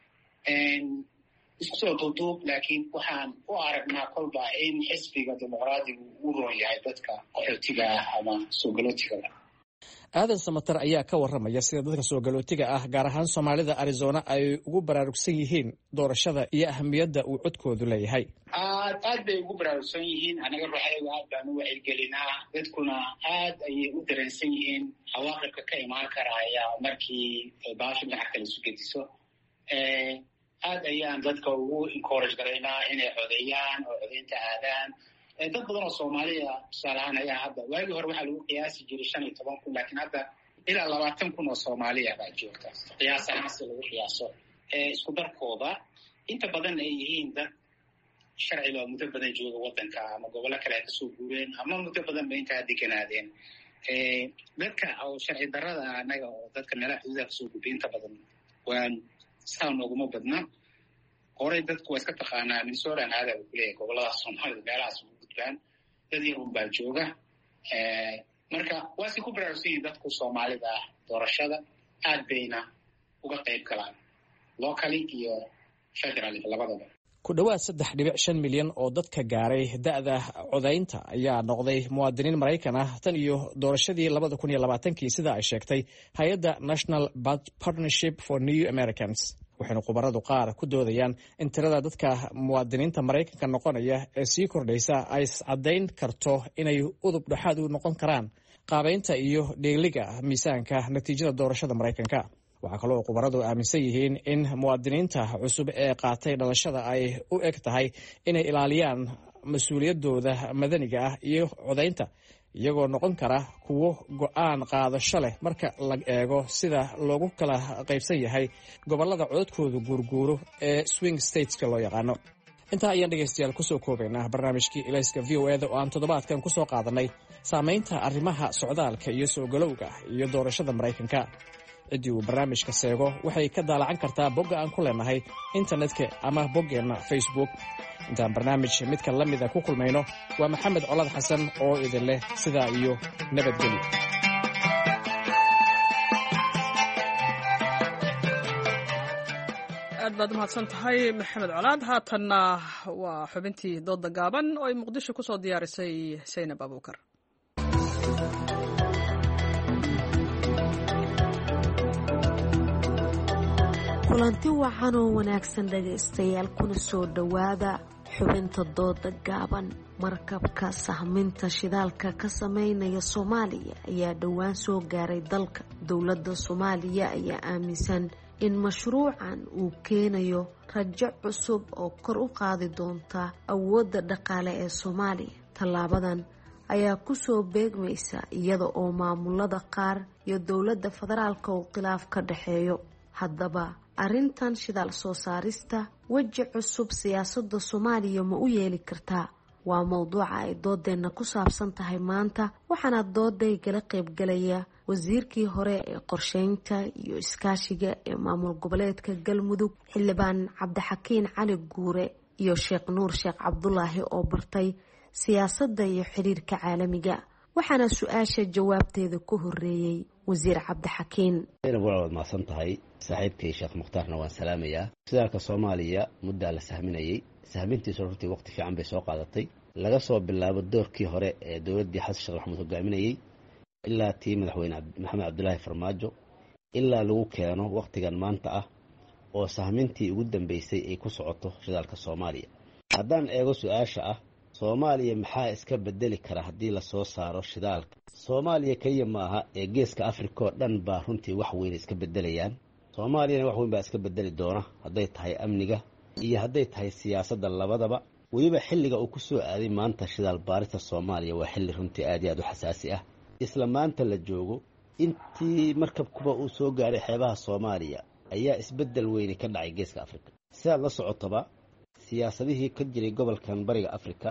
isku soo duuduub, laakiin waxaan u aragnaa kolba in xisbiga dimuqraadigu uu roon yahay dadka qaxootiga ah ama soo galootiga. Aadan Samatar ayaa ka warramaya sida dadka soo galootiga ah gaar ahaan Soomaalida Arizona ay ugu baraarugsan yihiin doorashada iyo ahamiyadda uu codkoodu leeyahay. aad bay ugu baraarugsan yihiin. anaga ruuxayga aad baan u wacyigelinaa. dadkuna aad ayay u dareensan yihiin cawaaqibka ka imaan karaya markii baasha dhinaca kale isu gediso. aad ayaan dadka ugu encourage garaynaa inay codeeyaan oo codeynta aadaan. dad badan oo Soomaaliya tusaale ahaan ayaa hadda, waagii hore waxaa lagu qiyaasi jiray 15,000, laakiin hadda ilaa 20,000 oo Soomaaliya baa joogta. qiyaas ahaan si lagu qiyaaso isku darkooda, inta badan ay yihiin dad sharciga oo muddo badan jooga waddanka ama gobollo kale ay kasoo guureen ama muddo badan ba intaa deganaadeen. dadka oo sharci darrada anaga oo dadka meelaha xuduudaha kasoo gudbay inta badan waan saa nooguma badna. horey dadku waa iska taqaanaa Minnesota aada uu kuleeyahay gobollada Soomaalida meelahaas ugu gudbaan. dad yar un baa jooga. marka waa si ku baraarugsan yihiin dadku Soomaalida ah doorashada, aad bayna uga qayb galaan locally iyo federally labadaba. ku dhowaad 3.5 milyan oo dadka gaaray da'da codaynta ayaa noqday muwaadiniin Maraykan ah tan iyo doorashadii 2020 sida ay sheegtay hay'adda National Partnership for New Americans. waxayna khubaradu qaar ku doodayaan in tirada dadka muwaadiniinta Maraykanka noqonaya ee sii kordhaysa ay caddayn karto inay udub dhaxaad u noqon karaan qaabaynta iyo dheeliga miisaanka natiijada doorashada Maraykanka. waxaa kaloo khubaradu aaminsan yihiin in muwaadiniinta cusub ee qaatay dhalashada ay u eg tahay inay ilaaliyaan mas-uuliyadooda madaniga ah iyo codaynta iyagoo noqon kara kuwo go'aan qaadasho leh marka la eego sida loogu kala qaybsan yahay gobollada codadkooda guurguuro ee swing stateska loo yaqaano. intaa ayaan dhegaystayaal kusoo koobaynaa barnaamijkii ilayska VOA-da oo aan toddobaadkan kusoo qaadanay saamaynta arrimaha socdaalka iyo soo galowga iyo doorashada Maraykanka. ciddii uu barnaamijka seego waxay ka daalacan kartaa bogga aan ku leenahay internetka ama boggeenna Facebook. intaan barnaamij midka la mida ku kulmayno waa Maxamed Colad Xasan oo idin leh sidaa iyo nabadgelyo. aad baad umahadsan tahay Maxamed Colaad. haatanna waa xubintii dooda gaaban oo ay Muqdisho ku soo diyaarisay Saynab Abuukar. kulanti wacan oo wanaagsan dhagaystayaal kuna soo dhowaada xubinta dooda gaaban. markabka sahminta shidaalka ka sameynaya Soomaaliya ayaa dhowaan soo gaaray dalka. dowladda Soomaaliya ayaa aaminsan in mashruucan uu keenayo rajo cusub oo kor u qaadi doonta awoodda dhaqaale ee Soomaaliya. tallaabadan ayaa ku soo beegmaysa iyada oo maamulada qaar iyo dowladda federaalka uu khilaaf ka dhaxeeyo. haddaba arrintan shidaal soo saarista weji cusub siyaasadda Soomaaliya ma u yeeli kartaa? waa mowduuca ay doodeenna ku saabsan tahay maanta, waxaana dooday kala qaybgalaya wasiirkii hore ee qorsheynta iyo iskaashiga ee maamul goboleedka Galmudug xildhibaan Cabdixakiin Cali Guure iyo Sheekh Nuur Sheekh Cabdulaahi oo bartay siyaasadda iyo xiriirka caalamiga. waxaana su-aasha jawaabteeda ku horeeyay wasiir Cabdixakiin. waad maasan tahay saaxiibkay Sheekh Mukhtaarna waan salaamayaa. shidaalka Soomaaliya muddo la sahminayay, sahmintiisu runtii waqti fiican bay soo qaadatay, laga soo bilaabo doorkii hore ee dowladdii Xasan Sheekh Maxamuud hogaaminayay ilaa tii madaxweyne Maxamed Cabdulaahi Farmaajo ilaa lagu keeno waqtigan maanta ah oo sahmintii ugu dambeysay ay ku socoto shidaalka Soomaaliya. haddaan eego su-aasha ah Soomaaliya maxaa iska bedeli kara haddii la soo saaro shidaalka? Soomaaliya kaliya maaha ee geeska Afrika oo dhan baa runtii wax weyn iska bedelayaan. Soomaaliyana wax weyn baa iska bedeli doona hadday tahay amniga iyo hadday tahay siyaasadda labadaba. weliba xilliga uu ku soo aaday maanta shidaal baarista Soomaaliya waa xilli runtii aad iyo aad u xasaasi ah. isla maanta la joogo intii markabkuba uu soo gaaray xeebaha Soomaaliya ayaa isbedel weyn ka dhacay geeska Afrika. sidaad la socotaba siyaasadihii ka jiray gobolkan bariga Afrika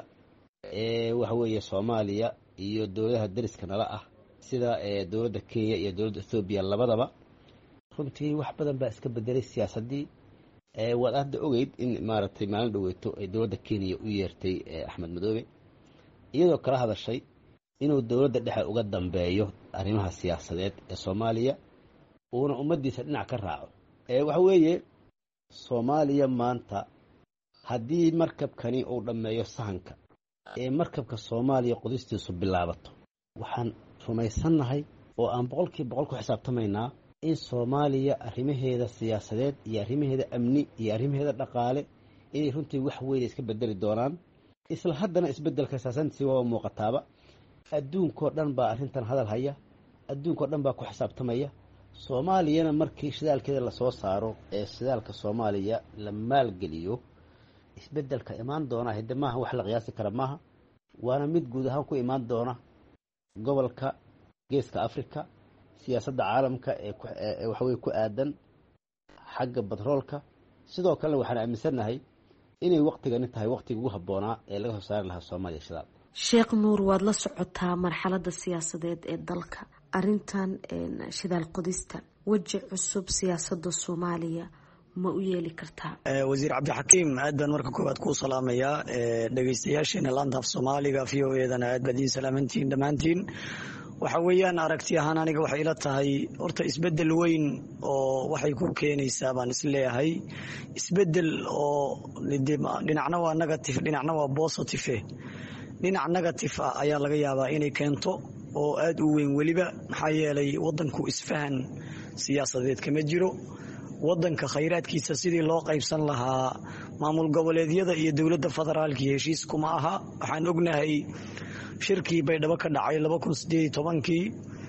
ee waxa weeye Soomaaliya iyo dowladaha dariska nala ah sida dowladda Kenya iyo dowladda Ethiopia labadaba runtii wax badan baa iska bedelay siyaasadii. waad hadda ogeyd in maaragtay maalin dhaweyto ay dowladda Kenya u yeertay Axmed Madoobe iyadoo kala hadashay inuu dowladda dhexe uga dambeeyo arrimaha siyaasadeed ee Soomaaliya uuna ummadiisa dhinac ka raaco. waxa weeye Soomaaliya maanta haddii markabkani uu dhammeeyo sahanka ee markabka Soomaaliya qodistiisu bilaabato, waxaan rumaysannahay oo aan 100% ku xisaabtamaynaa in Soomaaliya arrimaheeda siyaasadeed iyo arrimaheeda amni iyo arrimaheeda dhaqaale inay runtii wax weyn iska bedeli doonaan. isla haddana isbedelka siyaasadii waa muuqataaba. adduunkoo dhan baa arrintan hadal haya, adduunkoo dhan baa ku xisaabtamaya. Soomaaliyana markii shidaalkeeda la soo saaro ee shidaalka Soomaaliya la maalgeliyo, isbedelka imaan doona hidde maaha wax la qiyaasi kara maaha, waana mid guud ahaan ku imaan doona gobolka geeska Afrika, siyaasadda caalamka ee waxa weeye ku aadan xagga batroolka. sidoo kale waxaan aaminsanahay inay waqtigani tahay waqtiga ugu habboonaa ee laga soo saari lahaa Soomaaliya shidaal. Sheekh Nuur, waad la socotaa marxaladda siyaasadeed ee dalka. arrintan shidaal qodista weji cusub siyaasadda Soomaaliya ma u yeeli kartaa? wasiir Cabdixakiim, aad baan marka koowaad kuu salaamayaa. dhegaystayaasheena laanta af Soomaaliga VOA-dana aad baad idin salaamantihiin dhammaantiin. waxa weeyaan aragti ahaan aniga waxay ila tahay horta isbedel weyn oo waxay ku keenaysaa baan isleeyahay isbedel oo dhinacna waa negative dhinacna waa positive dhinac negative ah ayaa laga yaabaa inay keento oo aad u weyn weliba maxaa yeelay wadanku isfahan siyaasadeed kama jiro wadanka khayraadkiisa sidii loo qaybsan lahaa maamul goboleedyada iyo dowladda federaalka heshiis kuma aha waxaan ognahay shirkii baydhabo ka dhacay 2018kii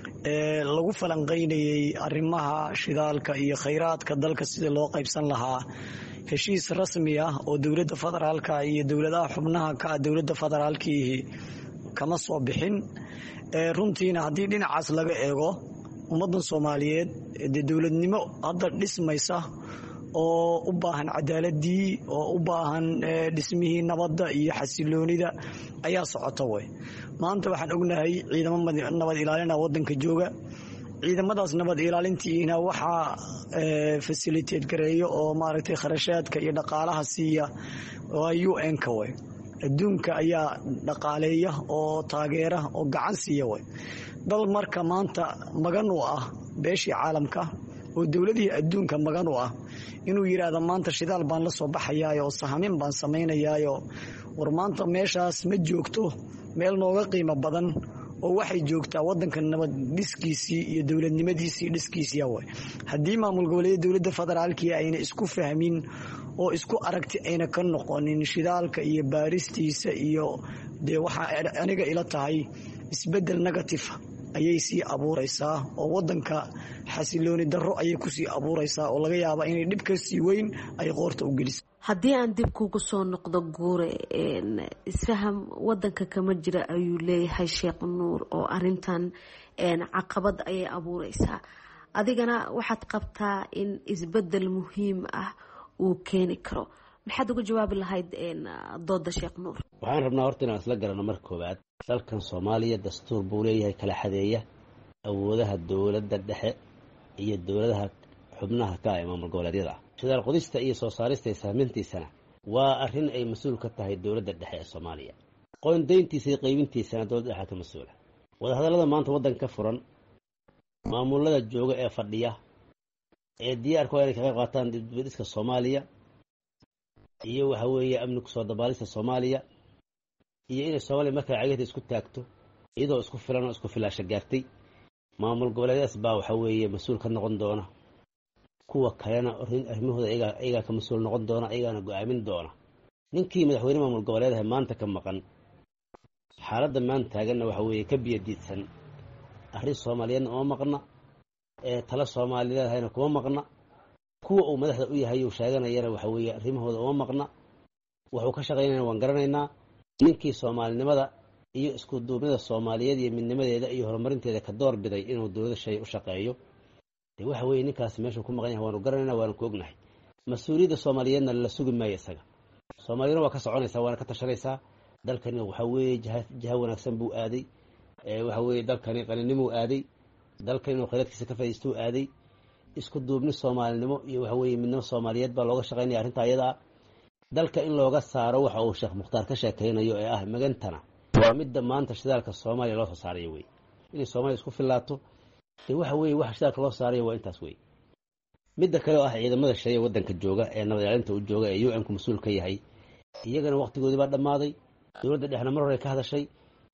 lagu falanqaynayay arrimaha shidaalka iyo khayraadka dalka sidii loo qaybsan lahaa heshiis rasmi ah oo dowladda federaalka iyo dowladaha xubnaha ka dowladda federaalkii kama soo bixin runtiina haddii dhinacaas laga eego ummadan Soomaaliyeed ee dowladnimo hadda dhismaysa oo u baahan cadaaladii oo u baahan dhismihii nabadda iyo xasiloonida ayaa socota way maanta waxaan ognahay ciidamada nabad ilaalina wadanka jooga ciidamadaas nabad ilaalintiina waxa facilitate gareeyo oo maaragtay kharashaadka iyo dhaqaalaha siiya oo UN-ka way adduunka ayaa dhaqaaleeya oo taageera oo gacan siiya way dal marka maanta magan u ah beeshii caalamka oo dowladihii adduunka magan u ah inuu yiraahdo maanta shidaal baan la soo baxayaayo oo sahamin baan sameynayaayo war maanta meeshaas ma joogto meel nooga qiimo badan oo waxay joogtaa wadanka nabad dhiskiisii iyo dowladnimadiisii dhiskiisii way haddii maamul goboleedyada dowladda federaalka ayna isku fahmin oo isku aragti ayna ka noqonin shidaalka iyo baaristiisa iyo de waxa aniga ila tahay isbedel negative ayay sii abuuraysaa oo wadanka xasilooni darro ayay ku sii abuuraysaa oo laga yaabo inay dhib ka sii weyn ay qoorta u geliso haddii aan dib kugu soo noqdo guure isfaham wadanka kama jira ayuu leeyahay Sheekh Nuur oo arintan caqabad ayay abuuraysaa adigana waxaad qabtaa in isbedel muhiim ah uu keeni karo maxaad uga jawaabi lahayd dooda Sheekh Nuur waxaan rabnaa horta inaan isla garanno marka koowaad dalkan Soomaaliya dastuur buu leeyahay kala xadeeya awoodaha dowladda dhexe iyo dowladaha xubnaha ka ah maamul goboleedyada shidaal qodista iyo soo saarista saameyntiisana waa arrin ay mas'uul ka tahay dowladda dhexe ee Soomaaliya qoondeyntiisa iyo qaybintiisana dowladda dhexe ka mas'uula wadahadallada maanta wadanka furan maamulada jooga ee fadhiya ee diyaarku ay ka qayb qaataan dibadhiska Soomaaliya iyo waxa weeye amni ku soo dabaalista Soomaaliya iyo in Soomaaliya markay cagta isku taagto iyadoo isku filan oo isku filaasha gaartay maamul goboleedyadaas baa waxa weeye mas'uul ka noqon doona kuwa kalena arrimahooda iyaga ka mas'uul noqon doona iyagana go'aamin doona ninkii madaxweyne maamul goboleedaha maanta ka maqan xaaladda maanta taaganna waxa weeye ka biyadiidsan arrin Soomaaliyeedna oo maqna tala Soomaaliyeedna kuma maqna kuwa uu madaxda u yahay uu sheeganayana waxa weeye arrimahooda oo maqna wuxuu ka shaqeynaa waan garanaynaa ninkii Soomaalinimada iyo isku duubnida Soomaaliyeed iyo midnimadeeda iyo horumarinteeda ka door biday inuu dowladda shay u shaqeeyo waxa weeye ninkaas meesha ku maqan yahay waan garanaynaa waan ku ognahay mas'uuliyadda Soomaaliyeedna la sugi maayo isaga Soomaaliyana waa ka soconaysaa waana ka tashanaysaa dalkani waxa weeye jaha wanaagsan buu aaday waxa weeye dalkani qaninimo aaday dalkani inuu khayraadkiisa ka faa'iisto aaday isku duubni Soomaalinimo iyo waxa weeye midnimo Soomaaliyeed baa looga shaqeynaya arrinta ayada dalka in looga saaro waxa uu Sheekh Muxtaar ka sheekaynayo ee ah magantana waa midda maanta shidaalka Soomaaliya loo soo saaray way in Soomaaliya isku filaato waxa weeye wax shidaalka loo saaray waa intaas way midda kale oo ah ciidamada shay wadanka jooga ee nabad ilaalinta u jooga ee UN ku mas'uul ka yahay iyagana waqtigoodii baa dhamaaday dowladda dhexna mar hore ka hadashay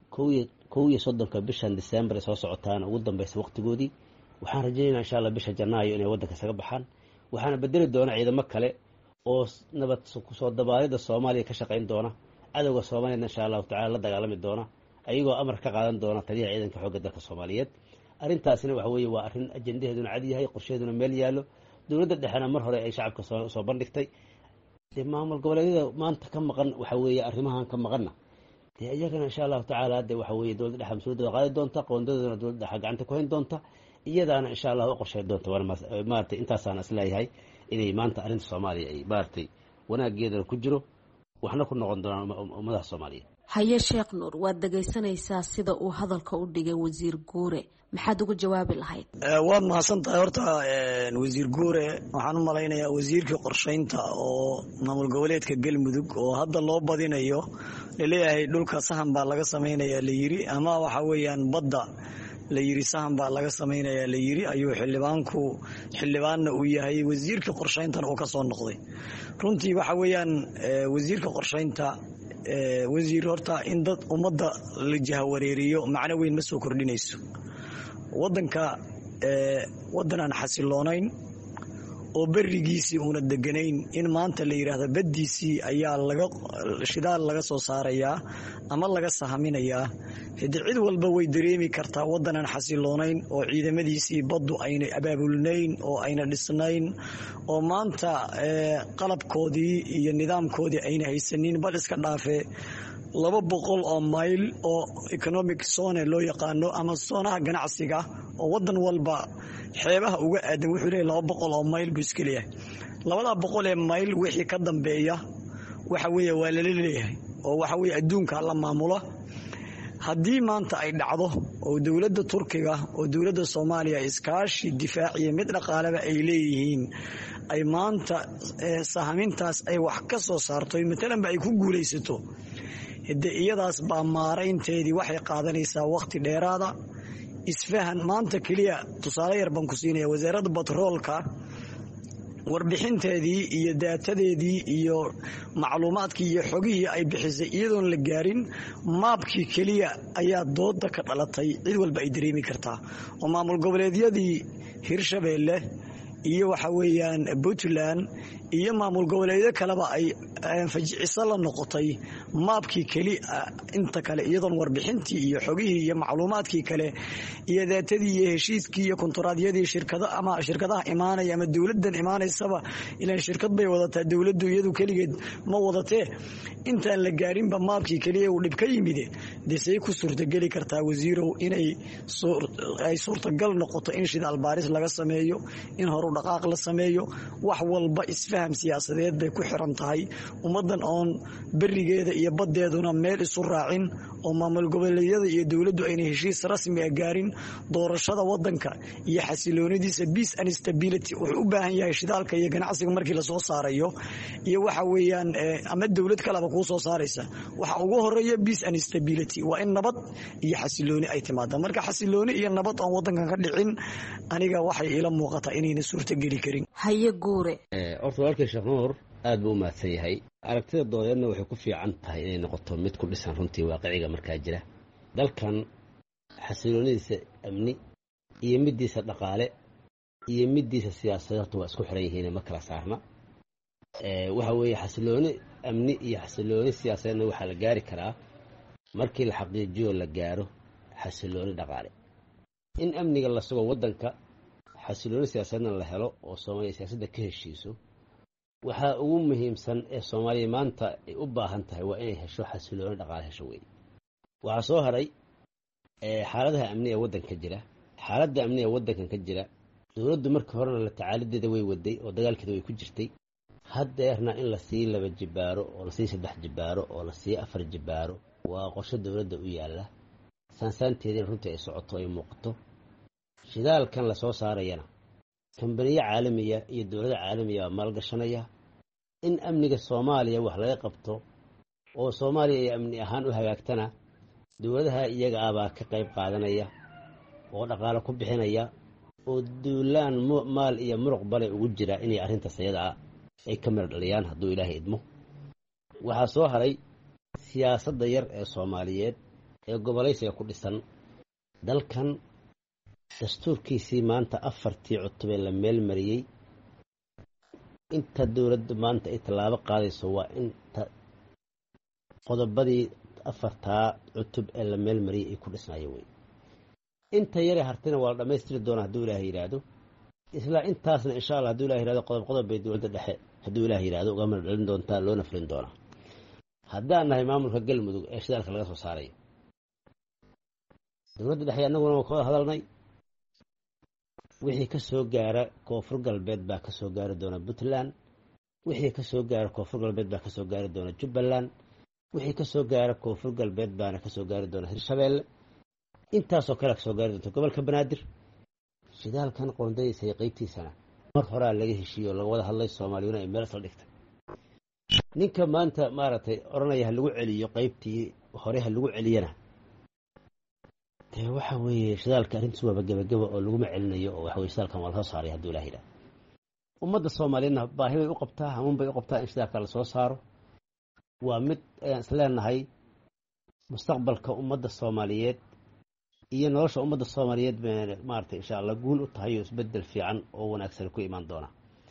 31 bishan December soo socotaan ugu dambaysa waqtigoodii waxaan rajaynayaa insha Allah bisha Janaayo inay wadanka isaga baxaan waxaana bedeli doona ciidamo kale oo nabad ku soo dabaalida Soomaaliya ka shaqeyn doona adawga Soomaaliya insha Allah ta'ala la dagaalami doona ayagoo amar ka qaadan doona taliyaha ciidanka xoogga dalka Soomaaliyeed arrintaasina waxa weeye waa arrin ajendaheeduna cad yahay qorsheeduna meel yaalo dowladda dhexna mar hore ay shacabka soo bandhigtay maamul goboleedyada maanta ka maqan waxa weeye arrimahan ka maqanna iyagana insha Allah ta'ala waxa weeye dowladda dhexe mas'uuliyadda qaadi doonta qoondadooda dowladda dhexe gacanta ku hayn doonta iyadaana insha Allah u qorsheyn doonta maartay intaasaan islaayahay inay maanta arrinta Soomaaliya ay maartay wanaageeda ku jiro waxna ku noqon doonaan ummadaha Soomaaliyeed haye sheekh nuur waad dhagaysanaysaa sida uu hadalka u dhigay wasiir guure maxaad uga jawaabi lahayd? waad mahadsantahay. horta wasiir guure waxaan u malaynayaa wasiirkii qorshaynta oo maamul goboleedka galmudug oo hadda loo badinayo laleeyahay dhulka sahan baa laga samaynayaa la yiri, ama waxa weeyaan badda la yiri sahan baa laga samaynayaa la yiri, ayuu xildhibaanna uu yahay wasiirkii qorshayntana uu ka soo noqday. runtii waxa weeyaan wasiirka qorshaynta wasiir horta in dad ummadda la jahawareeriyo macno weyn ma soo kordhinayso. waddan aan xasiloonayn oo berigiisii uuna deganayn in maanta la yidhaahdo baddiisii ayaa shidaal laga soo saarayaa ama laga sahaminayaa. hade cid walba way dareemi kartaa waddan aan xasiloonayn oo ciidamadiisii baddu ayna abaabulnayn oo ayna dhisnayn oo maanta qalabkoodii iyo nidaamkoodii ayna haysanin, bal iska dhaafee 200 oo mayl oo economic zone loo yaqaano ama soonaha ganacsiga oo wadan walba xeebaha uga aadan wuxuu leeyahay 200 oo mayl buu iska leeyahay. 200 ee mayl wixii ka dambeeya waxa weeye waa la leeyahay oo waxa weeye adduunka la maamulo. haddii maanta ay dhacdo oo dowladda Turkiga oo dowladda Soomaaliya iskaashi difaaciye mid dhaqaalaba ay leeyihiin ay maanta sahamintaas ay wax ka soo saarto matalan ba ay ku guuleysato, hade iyadaas baa maaraynteedii waxay qaadanaysaa waqti dheeraada. isfahan maanta kaliya tusaale yar baan ku siinaya wasaaradda batroolka warbixinteedii iyo daatadeedii iyo macluumaadkii iyo xogihii ay bixisay iyadoon la gaarin maabkii kaliya ayaa dooda ka dhalatay. cid walba ay dareemi kartaa oo maamul goboleedyadii Hirshabeelle iyo waxa weeyaan Puntland iyo maamul goboleedyo kaleba ay fajiciso la noqotay maabkii kali inta kale iyadoon warbixintii iyo xogihii iyo macluumaadkii kale iyo daatadii iyo heshiiskii iyo kontaraadyadii shirkadaha imaanaya ama dowladdan imaaneysaba ilaan shirkad bay wadataa dowladdu iyadu kaligeed ma wadatee intaan la gaarinba maabkii kaliya uu dhib ka yimid desay ku suurtageli kartaa wasiirow inay suurtagal noqoto in shidaal baaris laga sameeyo, in horu dhaqaaq la sameeyo. wax walba isfaham siyaasadeed bay ku xiran tahay. ummadan oon berigeeda iyo badeeduna meel isu raacin oo maamul goboleedyada iyo dowladdu ayna heshiis rasmi ah gaarin, doorashada wadanka iyo xasiloonidiisa peace and stability wuxuu u baahan yahay shidaalka iyo ganacsiga markii la soo saarayo iyo waxa weeyaan ama dowlad kaleba ku soo saaraysa waxa ugu horeeya peace and stability waa in nabad iyo xasilooni ay timaado. marka xasilooni iyo nabad aan wadankan ka dhicin aniga waxay ila muuqataa inayna suurtageli karin. haye guure horta walaalkay Sheekh Nuur aad buu mahadsan yahay. aragtida doodeedna waxay ku fiican tahay inay noqoto mid ku dhisan runtii waaqiciga markaa jira. dalkan xasiloonidiisa amni iyo midiisa dhaqaale iyo midiisa siyaasadeed waa isku xiran yihiin ma kala saarna. waxa weeye xasilooni amni iyo xasilooni siyaasadeedna waxa la gaari karaa markii la xaqiijiyo la gaaro xasilooni dhaqaale. in amniga la sugo wadanka xasilooni siyaasadeedna la helo oo Soomaaliya siyaasadda ka heshiiso waxa ugu muhiimsan ee Soomaaliya maanta ay u baahan tahay waa inay hesho xasilooni dhaqaale hesho weyn. waxa soo haray xaaladaha amniga wadanka jira. xaaladda amniga wadankan ka jira dowladdu markii horena la tacaalideeda way waday oo dagaalkeeda way ku jirtay. haddeerna in la sii 2 jibaaro oo la sii 3 jibaaro oo la sii 4 jibaaro waa qorshe dowladda u yaala. sansaanteedina runtii ay socoto ay muuqato. shidaalkan la soo saarayana kambaniyo caalamiya iyo dowladda caalamiya maalgashanaya. in amniga Soomaaliya wax laga qabto oo Soomaaliya ay amni ahaan u hagaagtana dowladaha iyaga ah ka qayb qaadanaya oo dhaqaale ku bixinaya oo duulaan maal iyo muruq bale ugu jira inay arrintaas iyada ay ka meel dhaliyaan hadduu Ilaahay idmo. waxaa soo haray siyaasadda yar ee Soomaaliyeed ee goboleysiga ku dhisan. dalkan dastuurkiisii maanta 4 cutub la meel mariyay. inta dowladdu maanta ay tallaabo qaadayso waa inta qodobadii 4 cutub ee la meel mariyay ay ku dhisnaayeen way. inta yare hartina waa la dhameystiri doonaa hadduu Ilaahay yiraahdo. isla intaasna insha Allah hadduu Ilaahay yiraahdo qodob bay dowladda dhexe hadduu Ilaahay yiraahdo uga meel dhalin doontaa loona fulin doonaa. haddaan nahay maamulka Galmudug ee shidaalka laga soo saaray dowladda dhexe annaguna waa ka hadalnay. wixii ka soo gaara koonfur galbeed baa ka soo gaari doona Puntland. wixii ka soo gaara koonfur galbeed baa ka soo gaari doona Jubbaland. wixii ka soo gaara koonfur galbeed baana ka soo gaari doona hirshabeelle intaasoo kale ka soo gaari doonta gobolka banaadir shidaalkan qoondadiisa iyo qaybtiisana mar horaa laga heshiiyo laga wada hadlay soomaaliyuna ay meel isla dhigtay ninka maanta maaragtay odhanaya ha lagu celiyo qaybtii hore ha lagu celiyana dee waxa weeye shidaalka arrintiis waaba gebageba oo laguma celinayo oo waxa weye shidaalkan waa lasoo saaray hadduu ilaah yidhaah ummadda soomaaliyeedna baahi bay u qabtaa hamuun bay u qabtaa in shidaalka lasoo saaro waa mid ayaan isleenahay mustaqbalka ummadda soomaaliyeed iyo nolosha ummadda soomaaliyeed bay maaragtay insha allah guul u tahay oo isbeddel fiican oo wanaagsan ku imaan doona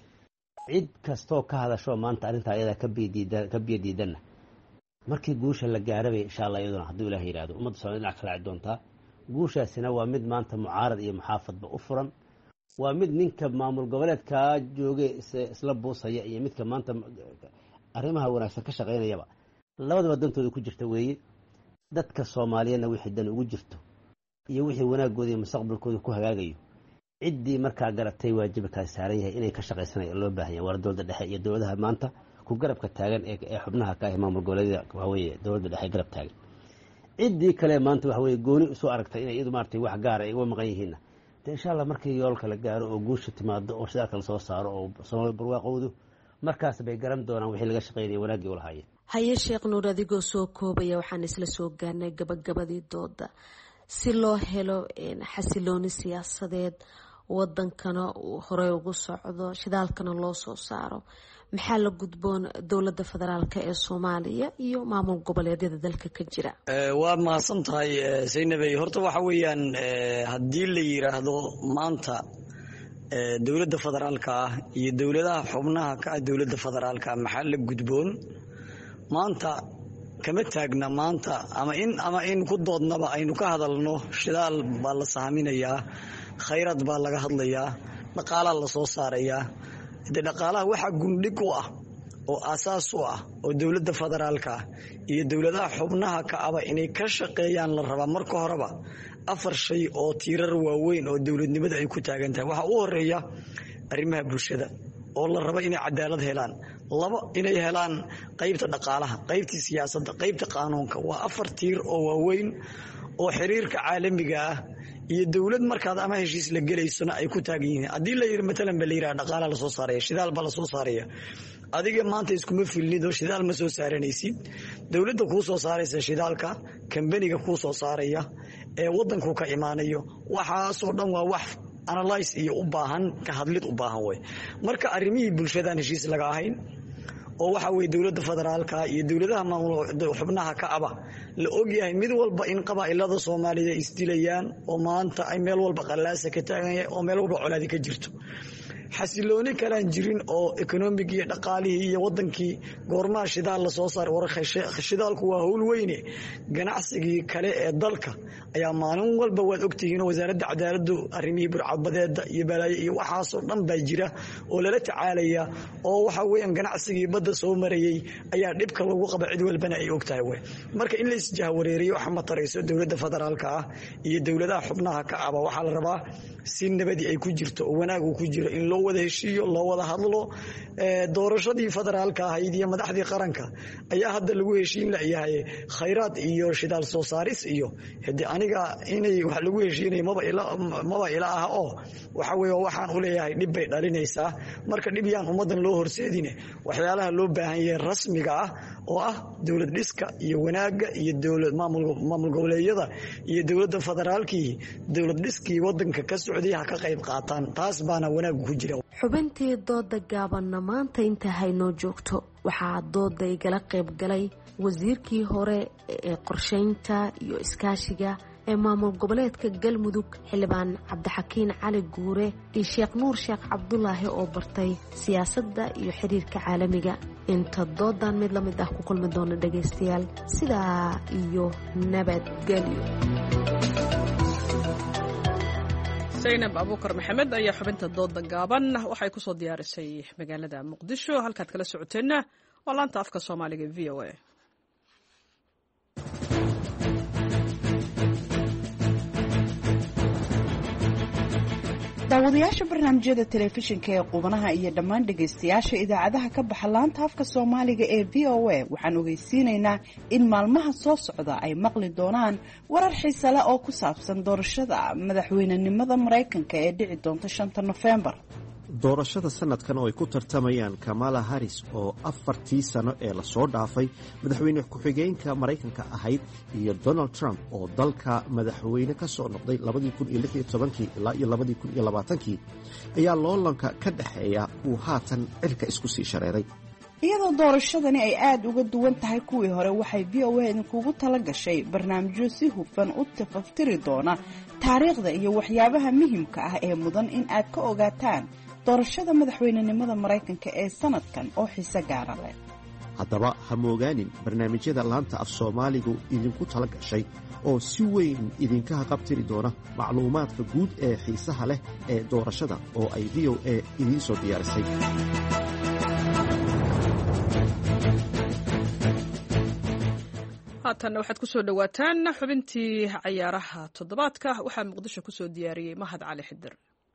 cid kastoo ka hadasho maanta arrintaa ayadaa ka biyo diidanna markii guusha la gaarabay insha allah iyaduna hadduu ilaah yidhaahdo ummadda soomaliya dhinac ka raaci doontaa guushaasina waa mid maanta mucaarad iyo muxaafadba u furan waa mid ninka maamul goboleedkaa jooge isla buusaya iyo midka maanta arrimaha wanaagsan ka shaqaynayaba labadaba dantooda ku jirta weeye dadka soomaaliyeedna wixii dan ugu jirto iyo wixii wanaagooda iyo mustaqbalkooda ku hagaagayo ciddii markaa garatay waajibkaas saaran yahay inay ka shaqaysanaya loo baahan yahay waa dowladda dhexe iyo dowladaha maanta ku garabka taagan ee xubnaha ka ah maamul goboleedyada waxa weeye dowladda dhexe garab taagan ciddii kale maanta waxa weeye gooni usoo aragtay inay iyadu maaragtay wax gaara ay uga maqan yihiinna de insha allah markii yoolka la gaaro oo guusha timaado oo shidaalka lasoo saaro oo soomaaliya barwaaqowdu markaas bay garan doonaan wixii laga shaqaynaya wanaaggii u lahaayeen haye sheekh nuur adigoo soo koobaya waxaan isla soo gaarnay gabagabadii dooda si loo helo xasilooni siyaasadeed wadankana uu horey ugu socdo shidaalkana loo soo saaro maxaa la gudboon dowladda federaalk ee soomaaliya iyo maamul goboleedyada dalka ka jira waa mahadsan tahay saynabey horta waxa weeyaan haddii la yiraahdo maanta dowladda federaalka ah iyo dowladaha xubnaha ka ah dowladda federaalka maxaa la gudboon maanta kama taagna maanta ama in ku doodnaba aynu ka hadalno shidaal baa la sahminayaa khayraad baa laga hadlayaa dhaqaalaa la soo saarayaa de dhaqaalaha waxaa gundhig u ah oo aasaas u ah oo dowladda federaalka ah iyo dowladaha xubnaha ka aba inay ka shaqeeyaan la rabaa marka horeba 4 shay oo tiirar waaweyn oo dowladnimada ay ku taagan tahay waxaa u horeeya arrimaha bulshada oo la rabo inay cadaalad helaan 2 inay helaan qaybta dhaqaalaha qaybta siyaasadda qaybta qaanuunka waa 4 tiir oo waaweyn oo xiriirka caalamiga ah iyo dowlad markaad ama heshiis la gelaysana ay ku taagan yihiin haddii la yiri matalan bal yiraahdo dhaqaalaha la soo saaraya shidaal baa la soo saaraya adiga maanta iskuma filnido shidaal ma soo saaranaysid dowladda kuu soo saaraysa shidaalka kambaniga kuu soo saaraya ee wadanku ka imaanayo waxaasoo dhan waa wax analyze iyo u baahan ka hadlid u baahan way marka arrimihii bulshadaan heshiis laga ahayn oo waxa weeye dowladda federaalka iyo dowladaha xubnaha ka aba la ogyahay mid walba in qabaa'ilada Soomaaliya isdilayaan oo maanta ay meel walba qalaasa ka taagan oo meel walba colaadi ka jirto xasilooni kale jirin oo economic iyo dhaqaalihi iyo wadankii goormaa shidaal la soo saaray war shidaalku waa hawl weyne ganacsigii kale ee dalka ayaa maalin walba waad ogtihiin wasaaradda cadaaladdu arrimihii burcadbadeeda iyo balaayo iyo waxaasoo dhan baa jira oo lala tacaalaya oo waxa weeyaan ganacsigii badda soo marayay ayaa dhibka lagu qaba cid walbana ay ogtahay way marka in la isjahwareeriyo waxa ma tarayso dowladda federaalka ah iyo dowladaha xubnaha ka aba waxaa la rabaa si nabadi ay ku jirto oo wanaag uu ku jiro in loo wada heshiiyo loo wada hadlo doorashadii federaalka ahayd iyo madaxdii qaranka ayaa hadda lagu heshiin la yahay khayraad iyo shidaal soo saaris iyo hadii aniga inay wax lagu heshiinay maba ila ah oo waxa weeye waxaan u leeyahay dib bay dhalinaysaa marka dib yaan ummadan loo horseedine waxyaalaha loo baahan yahay rasmiga ah oo ah dowlad dhiska iyo wanaaga iyo dowlad maamul goboleedyada iyo dowladda federaalkii dowlad dhiskii wadanka ka socday ha ka qayb qaataan taas baana wanaag ku jira xubintii dooda gaabanna maanta inta haynoo joogto waxaa dooda igala qayb galay wasiirkii hore ee qorsheynta iyo iskaashiga ee maamul goboleedka galmudug xildhibaan cabdixakiin cali guure iyo sheekh nuur sheekh cabdulaahi oo bartay siyaasadda iyo xiriirka caalamiga inta doodan mid la mid ah ku kulmi doona dhagaystayaal sidaa iyo nabadgelyo zaynab abuukar maxamed ayaa xubinta dooda gaaban waxay ku soo diyaarisay magaalada muqdisho halkaad kala socoteenna waa laanta afka soomaaliga v o a daawadayaasha barnaamijyada telefishinka ee qubanaha iyo dhammaan dhegaystayaasha idaacadaha ka baxa laanta afka soomaaliga ee v o a waxaan ogeysiinaynaa in maalmaha soo socda ay maqli doonaan warar xiise leh oo ku saabsan doorashada madaxweynenimada maraykanka ee dhici doonta 5 Nofembar. doorashada sanadkan oo ay ku tartamayaan Kamala Harris oo 4 sano ee la soo dhaafay madaxweyne ku-xigeenka Mareykanka ahayd iyo Donald Trump oo dalka madaxweyne ka soo noqday 2016 ilaa 2020 ayaa loolanka ka dhaxeeya uu haatan cirka isku sii shareeray. iyadoo doorashadani ay aad uga duwan tahay kuwii hore waxay VOA idinkugu tala gashay barnaamijyo si hufan u tafaftiri doona taariikhda iyo waxyaabaha muhiimka ah ee mudan in aad ka ogaataan doorashada madaxweynenimada Mareykanka ee sanadkan oo xiise gaar ah leh. haddaba ha moogaanin barnaamijyada laanta af Soomaaligu idinku tala gashay oo si weyn idinka qabtiri doona macluumaadka guud ee xiisaha leh ee doorashada oo ay VOA idin soo diyaarisay. haatanna waxaad ku soo dhawaataan xubintii cayaaraha toddobaadka waxaa muqdisho ku soo diyaariyey Mahad Cali Xidir.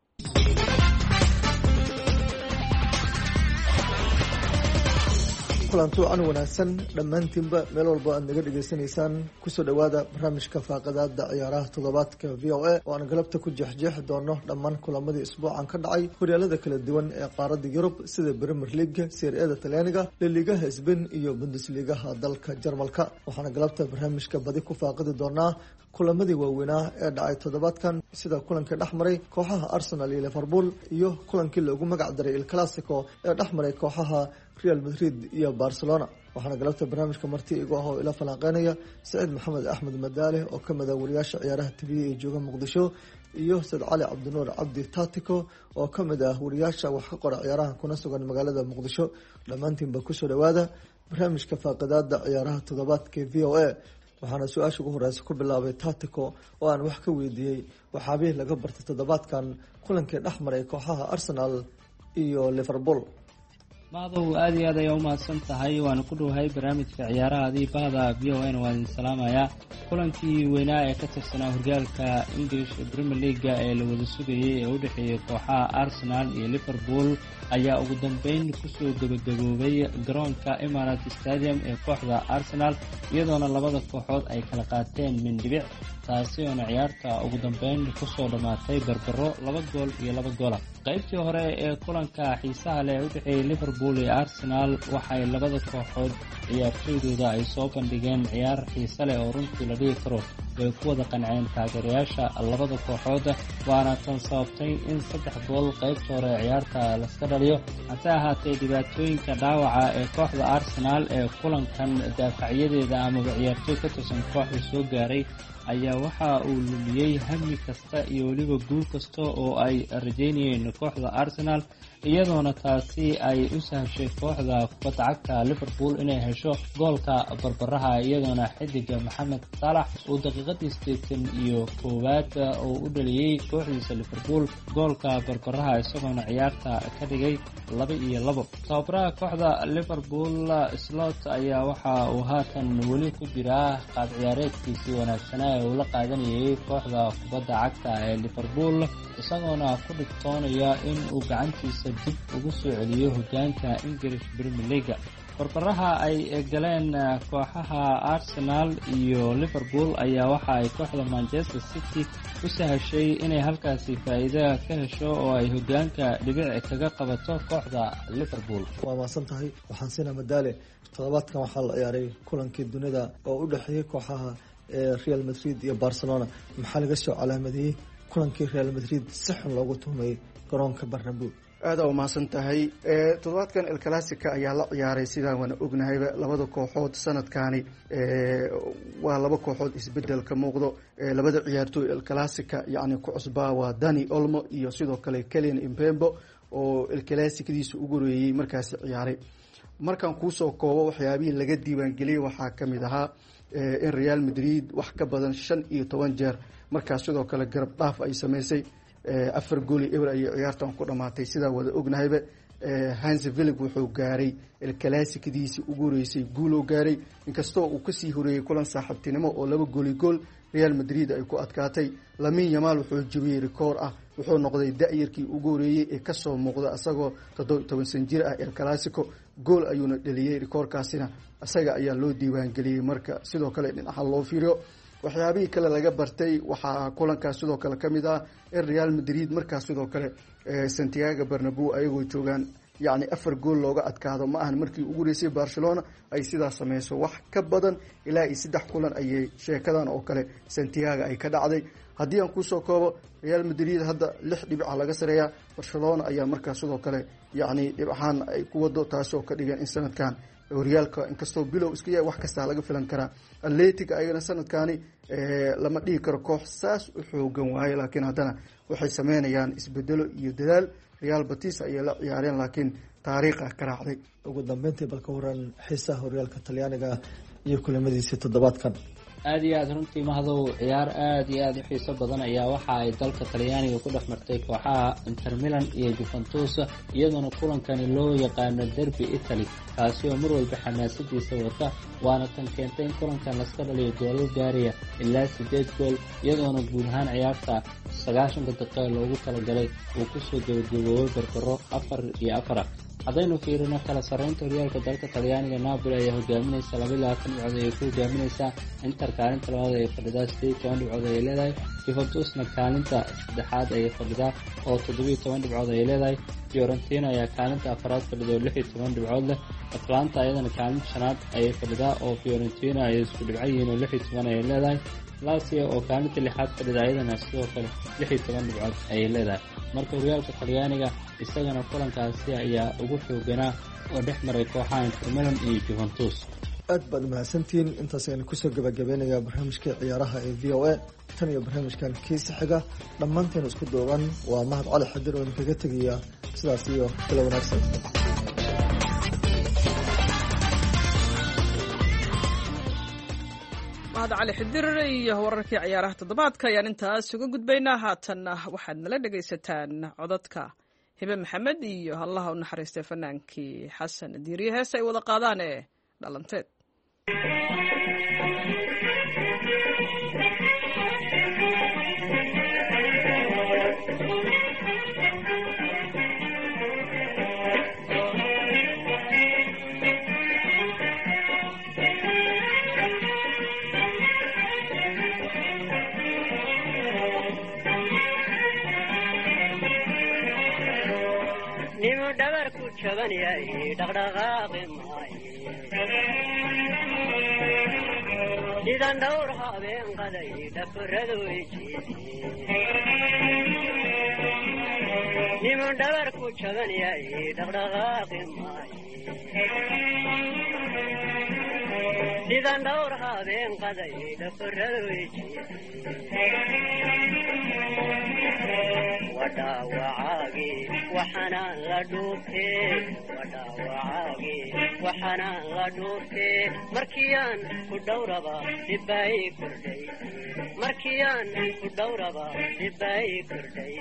kulanti aan wanaagsan dhammaantiinba meel walba aad naga dhegaysanaysaan kusoo dhowaada barnaamijka faaqadaada ciyaaraha toddobaadka VOA oo aan galabta ku jeexjeexi doono dhammaan kulamadii isbuucan ka dhacay horyaalada kala duwan ee qaaradda Yurub sida Premier League, Serie A Talyaaniga, La Liga Spain iyo Bundesliga dalka Jarmalka. waxaana galabta barnaamijka badi ku faaqidi doonaa kulamadii waaweynaa ee dhacay toddobaadkan sida kulankii dhexmaray kooxaha Arsenal iyo Liverpool iyo kulankii loogu magac daray El Clasico ee dhexmaray kooxaha Real Madrid iyo Barcelona. waxaana galabta barnaamijka marti igu ah oo ila falanqeynaya Saciid Maxamed Axmed Madaale oo ka mid ah wariyaasha ciyaaraha TV ee jooga Muqdisho iyo Said Cali Cabdinuur Cabdi Tatico oo ka mid ah wariyaasha wax ka qora ciyaaraha kuna sugan magaalada Muqdisho. dhammaantiinba ku soo dhawaada barnaamijka faaqadaada ciyaaraha toddobaadka VOA. waxaana su-aasha ugu horeysa ku bilaabay Tatico oo aan wax ka weydiiyey waxaabihii laga bartay toddobaadkan kulankii dhexmaray kooxaha Arsenal iyo Liverpool. maadow aad iyo aad ayaa u mahadsan tahay waana ku dhowahay barnaamijka ciyaarahaadii bahda VOA waan idin salaamayaa. kulankii weynaa ee ka tirsanaa horyaalka English Premier League ee la wada sugayay ee u dhexeeyay kooxaha Arsenal iyo Liverpool ayaa ugu dambeyn kusoo gabagaboobay garoonka Emirates Stadium ee kooxda Arsenal iyadoona labada kooxood ay kala qaateen min dhibic taasi oo ciyaarta ugu dambeyn kusoo dhamaatay barbaro 2 gool iyo 2 gool. qaybtii hore ee kulanka xiisaha leh ee u dhexeeyay Liverpool iyo Arsenal waxay labada kooxood ciyaartoydooda ay soo bandhigeen ciyaar xiise leh oo runtii la dhihi karo way ku wada qanceen taageerayaasha labada kooxood waana tan sababtay in 3 gool qaybtii hore ciyaarta la iska dhaliyo. hase ahaatee dhibaatooyinka dhaawaca ee kooxda Arsenal ee kulankan daafacyadeeda ama ciyaartoy ka tirsan kooxda soo gaaray ayaa waxa uu lumiyay hami kasta iyo waliba guul kasta oo ay rajeynayeen kooxda Arsenal iyadoona taasi ay u sahashay kooxda kubadda cagta Liverpool inay hesho goolka barbaraha iyadoona xidiga Mohamed Salah uu daqiiqadii 81 oo u dhaliyay kooxdiisa Liverpool goolka barbaraha isagoona ciyaarta ka dhigay 2-2. tababaraha kooxda Liverpool Slot ayaa waxa uu haatan weli ku jiraa qaab ciyaareedkiisii wanaagsanaa ee uu la qaadanayay kooxda kubadda cagta ee Liverpool isagoona ku dhigtoonaya in uu gacantiisa dib ugu soo celiyo hogaanka English Premier League. barbaraha ay galeen kooxaha Arsenal iyo Liverpool ayaa waxa ay kooxda Manchester City u sahashay inay halkaasi faa'iido ka hesho oo ay hogaanka dhibic kaga qabato kooxda Liverpool. waa maasan tahay waxaan siinaa Madaale toddobaadkan waxaa la ciyaaray kulankii dunida oo u dhexeeyay kooxaha Real Madrid iyo Barcelona. maxaa laga soo calaamadiyay kulankii Real Madrid si xun loogu tuhmay garoonka Bernabeu? aad u mahadsan tahay. toddobaadkan El Clasico ayaa la ciyaaray sidaan waan ognahayba labada kooxood sanadkaani waa laba kooxood isbedel ka muuqdo. labada ciyaartooy El Clasico yacni ku cusbaa waa Dani Olmo iyo sidoo kale Kylian Mbappe oo El Clasicadiisa ugu horeeyay markaasi ciyaaray. markaan kuusoo koobo waxyaabihii laga diiwaangeliyey waxaa ka mid ahaa in Real Madrid wax ka badan 15 jeer markaas sidoo kale garab dhaaf ay sameysay 4 gool ever ay ciyaartan ku dhamaatay sida wada ognahayba. Hans Villig wuxuu gaaray El Clasicadiisa ugu horeysay guul oo gaaray inkastoo uu ka sii horeeyay kulan saaxiibtinimo oo 2 gool Real Madrid ay ku adkaatay. Lamine Yamal wuxuu jabiyay rikoor ah wuxuu noqday da-yarkii ugu horeeyey ee kasoo muuqda isagoo 17 san jir ah El Clasico gool ayuuna dhaliyey rikoorkaasina isaga ayaa loo diiwaangeliyey marka sidoo kale dhinaca loo fiiriyo waxyaabihii kale laga bartay waxaa kulankaas sidoo kale ka mid ah in Real Madrid markaas sidoo kale Santiago Bernabeu ayagoo joogaan yacni 4 gool looga adkaado ma ahan markii ugu horeysay Barcelona ay sidaas sameyso wax ka badan ilaa 3 kulan ayay sheekadan oo kale Santiago ay ka dhacday haddii aan kusoo koobo Real Madrid hadda 6 dhibic laga sareeyaa Barcelona ayaa markaas sidoo kale yacni dhibcahan ay ku wado taasoo ka dhigan in sanadkan horyaalka inkastoo bilow iska yahay wax kasta laga filan karaa Athletic ayagana sanadkani lama dhihi karo koox saas u xoogan waaye laakiin haddana waxay sameynayaan isbedelo iyo dadaal Real Betis ayay la ciyaareen laakiin taariikh ka raacday ugu dambeyntii balka waran xiisaha horyaalka Talyaaniga iyo kulamadiisa toddobaadkan aad iyo aad runtii mahdow ciyaar aad iyo aad u xiiso badan ayaa waxa ay dalka Talyaaniga ku dhex martay kooxaha Inter Milan iyo Juventus iyadoo kulankani loo yaqaan derby Italy kaasi oo mar walba xamaasadiisa wata waana tan keentay in kulankan la iska dhaliyo gool gaariya ilaa 8 gool iyadoo guud ahaan ciyaarta 90 daqiiqo loogu talagalay uu ku soo gabagaboobay barbaro 4-4 haddaynu fiirino kala sarreynta horyaalka dalka Talyaaniga Napoli ayaa hogaaminaysa 22 dhibcood ay ku hogaaminaysaa Inter kaalinta labaad ay fadhidaa 18 dhibcood ay leedahay Juventusna kaalinta saddexaad ay fadhidaa oo 17 dhibcood ay leedahay Fiorentina ayaa kaalinta afraad fadhida 16 dhibcood leh Atalanta ayadana kaalinta shanaad ay fadhidaa oo Fiorentina ay isku dhibcayihiin oo 16 ay leedahay Lazio oo kaalinta lixaad fadhida ayadana sidoo kale 16 dhibcood ay leedahay marka horyaalka Talyaaniga isagana kulankaasi ayaa ugu xooganaa oo dhex maray kooxaha Inter Milan iyo Juventus aad baad mahadsantiin intaas ayaan kusoo gabagabeynayaa barnaamijka ciyaaraha ee VOA tan iyo barnaamijkan kiisa xiga dhammaanteen isku duuban waa Mahad Cali Xadir oo kaga tegaya sidaas iyo kala wanaagsan Mahad Cali Xadir iyo wararkii ciyaaraha toddobaadka ayaan intaas uga gudbaynaa haatanna waxaad nala dhagaysataan codadka Hibe Maxamed iyo Allah u naxariistay fanaankii Xasan Diiriye hees ay wada qaadaan ee dhalanteed dhabarku jaban yahay dhaqdhaqaaqi maayo sidan dhowr habeen qaday dhafaradu niman dhabarku jaban yahay dhaqdhaqaaqi maayo sidan dhowr habeen qaday dhafaradu wadhawacaagi waxaanaan la dhuubtee wadhawacaagi waxaanaan la dhuubtee markiyaan ku dhowraba dhibbay kordhay markiyaan ku dhowraba dhibbay kordhay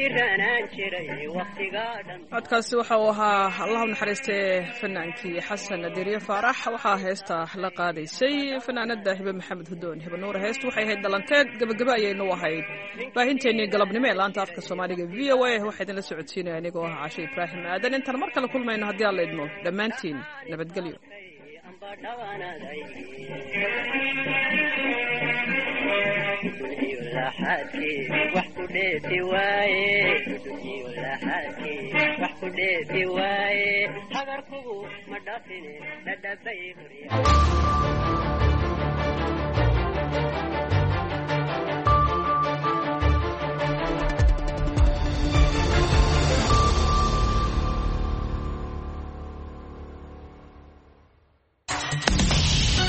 dhiiranaan jiray waqtigaa dhan codkaasi waxa uu ahaa allahu naxariistee fanaankii xasan deriye faarax waxaa heesta la qaadaysay fanaanada hibe maxamed hudoon hibe nuur heestu waxay ahayd dhalanteed gabagaba ayaynu ahayd baahinteennii galabnimo ee laanta afka soomaaliga v o a waxaa idinla socodsiinaya anigoo ah cashe ibraahim aadan intaan mar kale kulmayno haddii aan la idmo dhammaantiin nabadgelyo wax ku dheefi waaye hagarkugu ma dhafine dhadhabay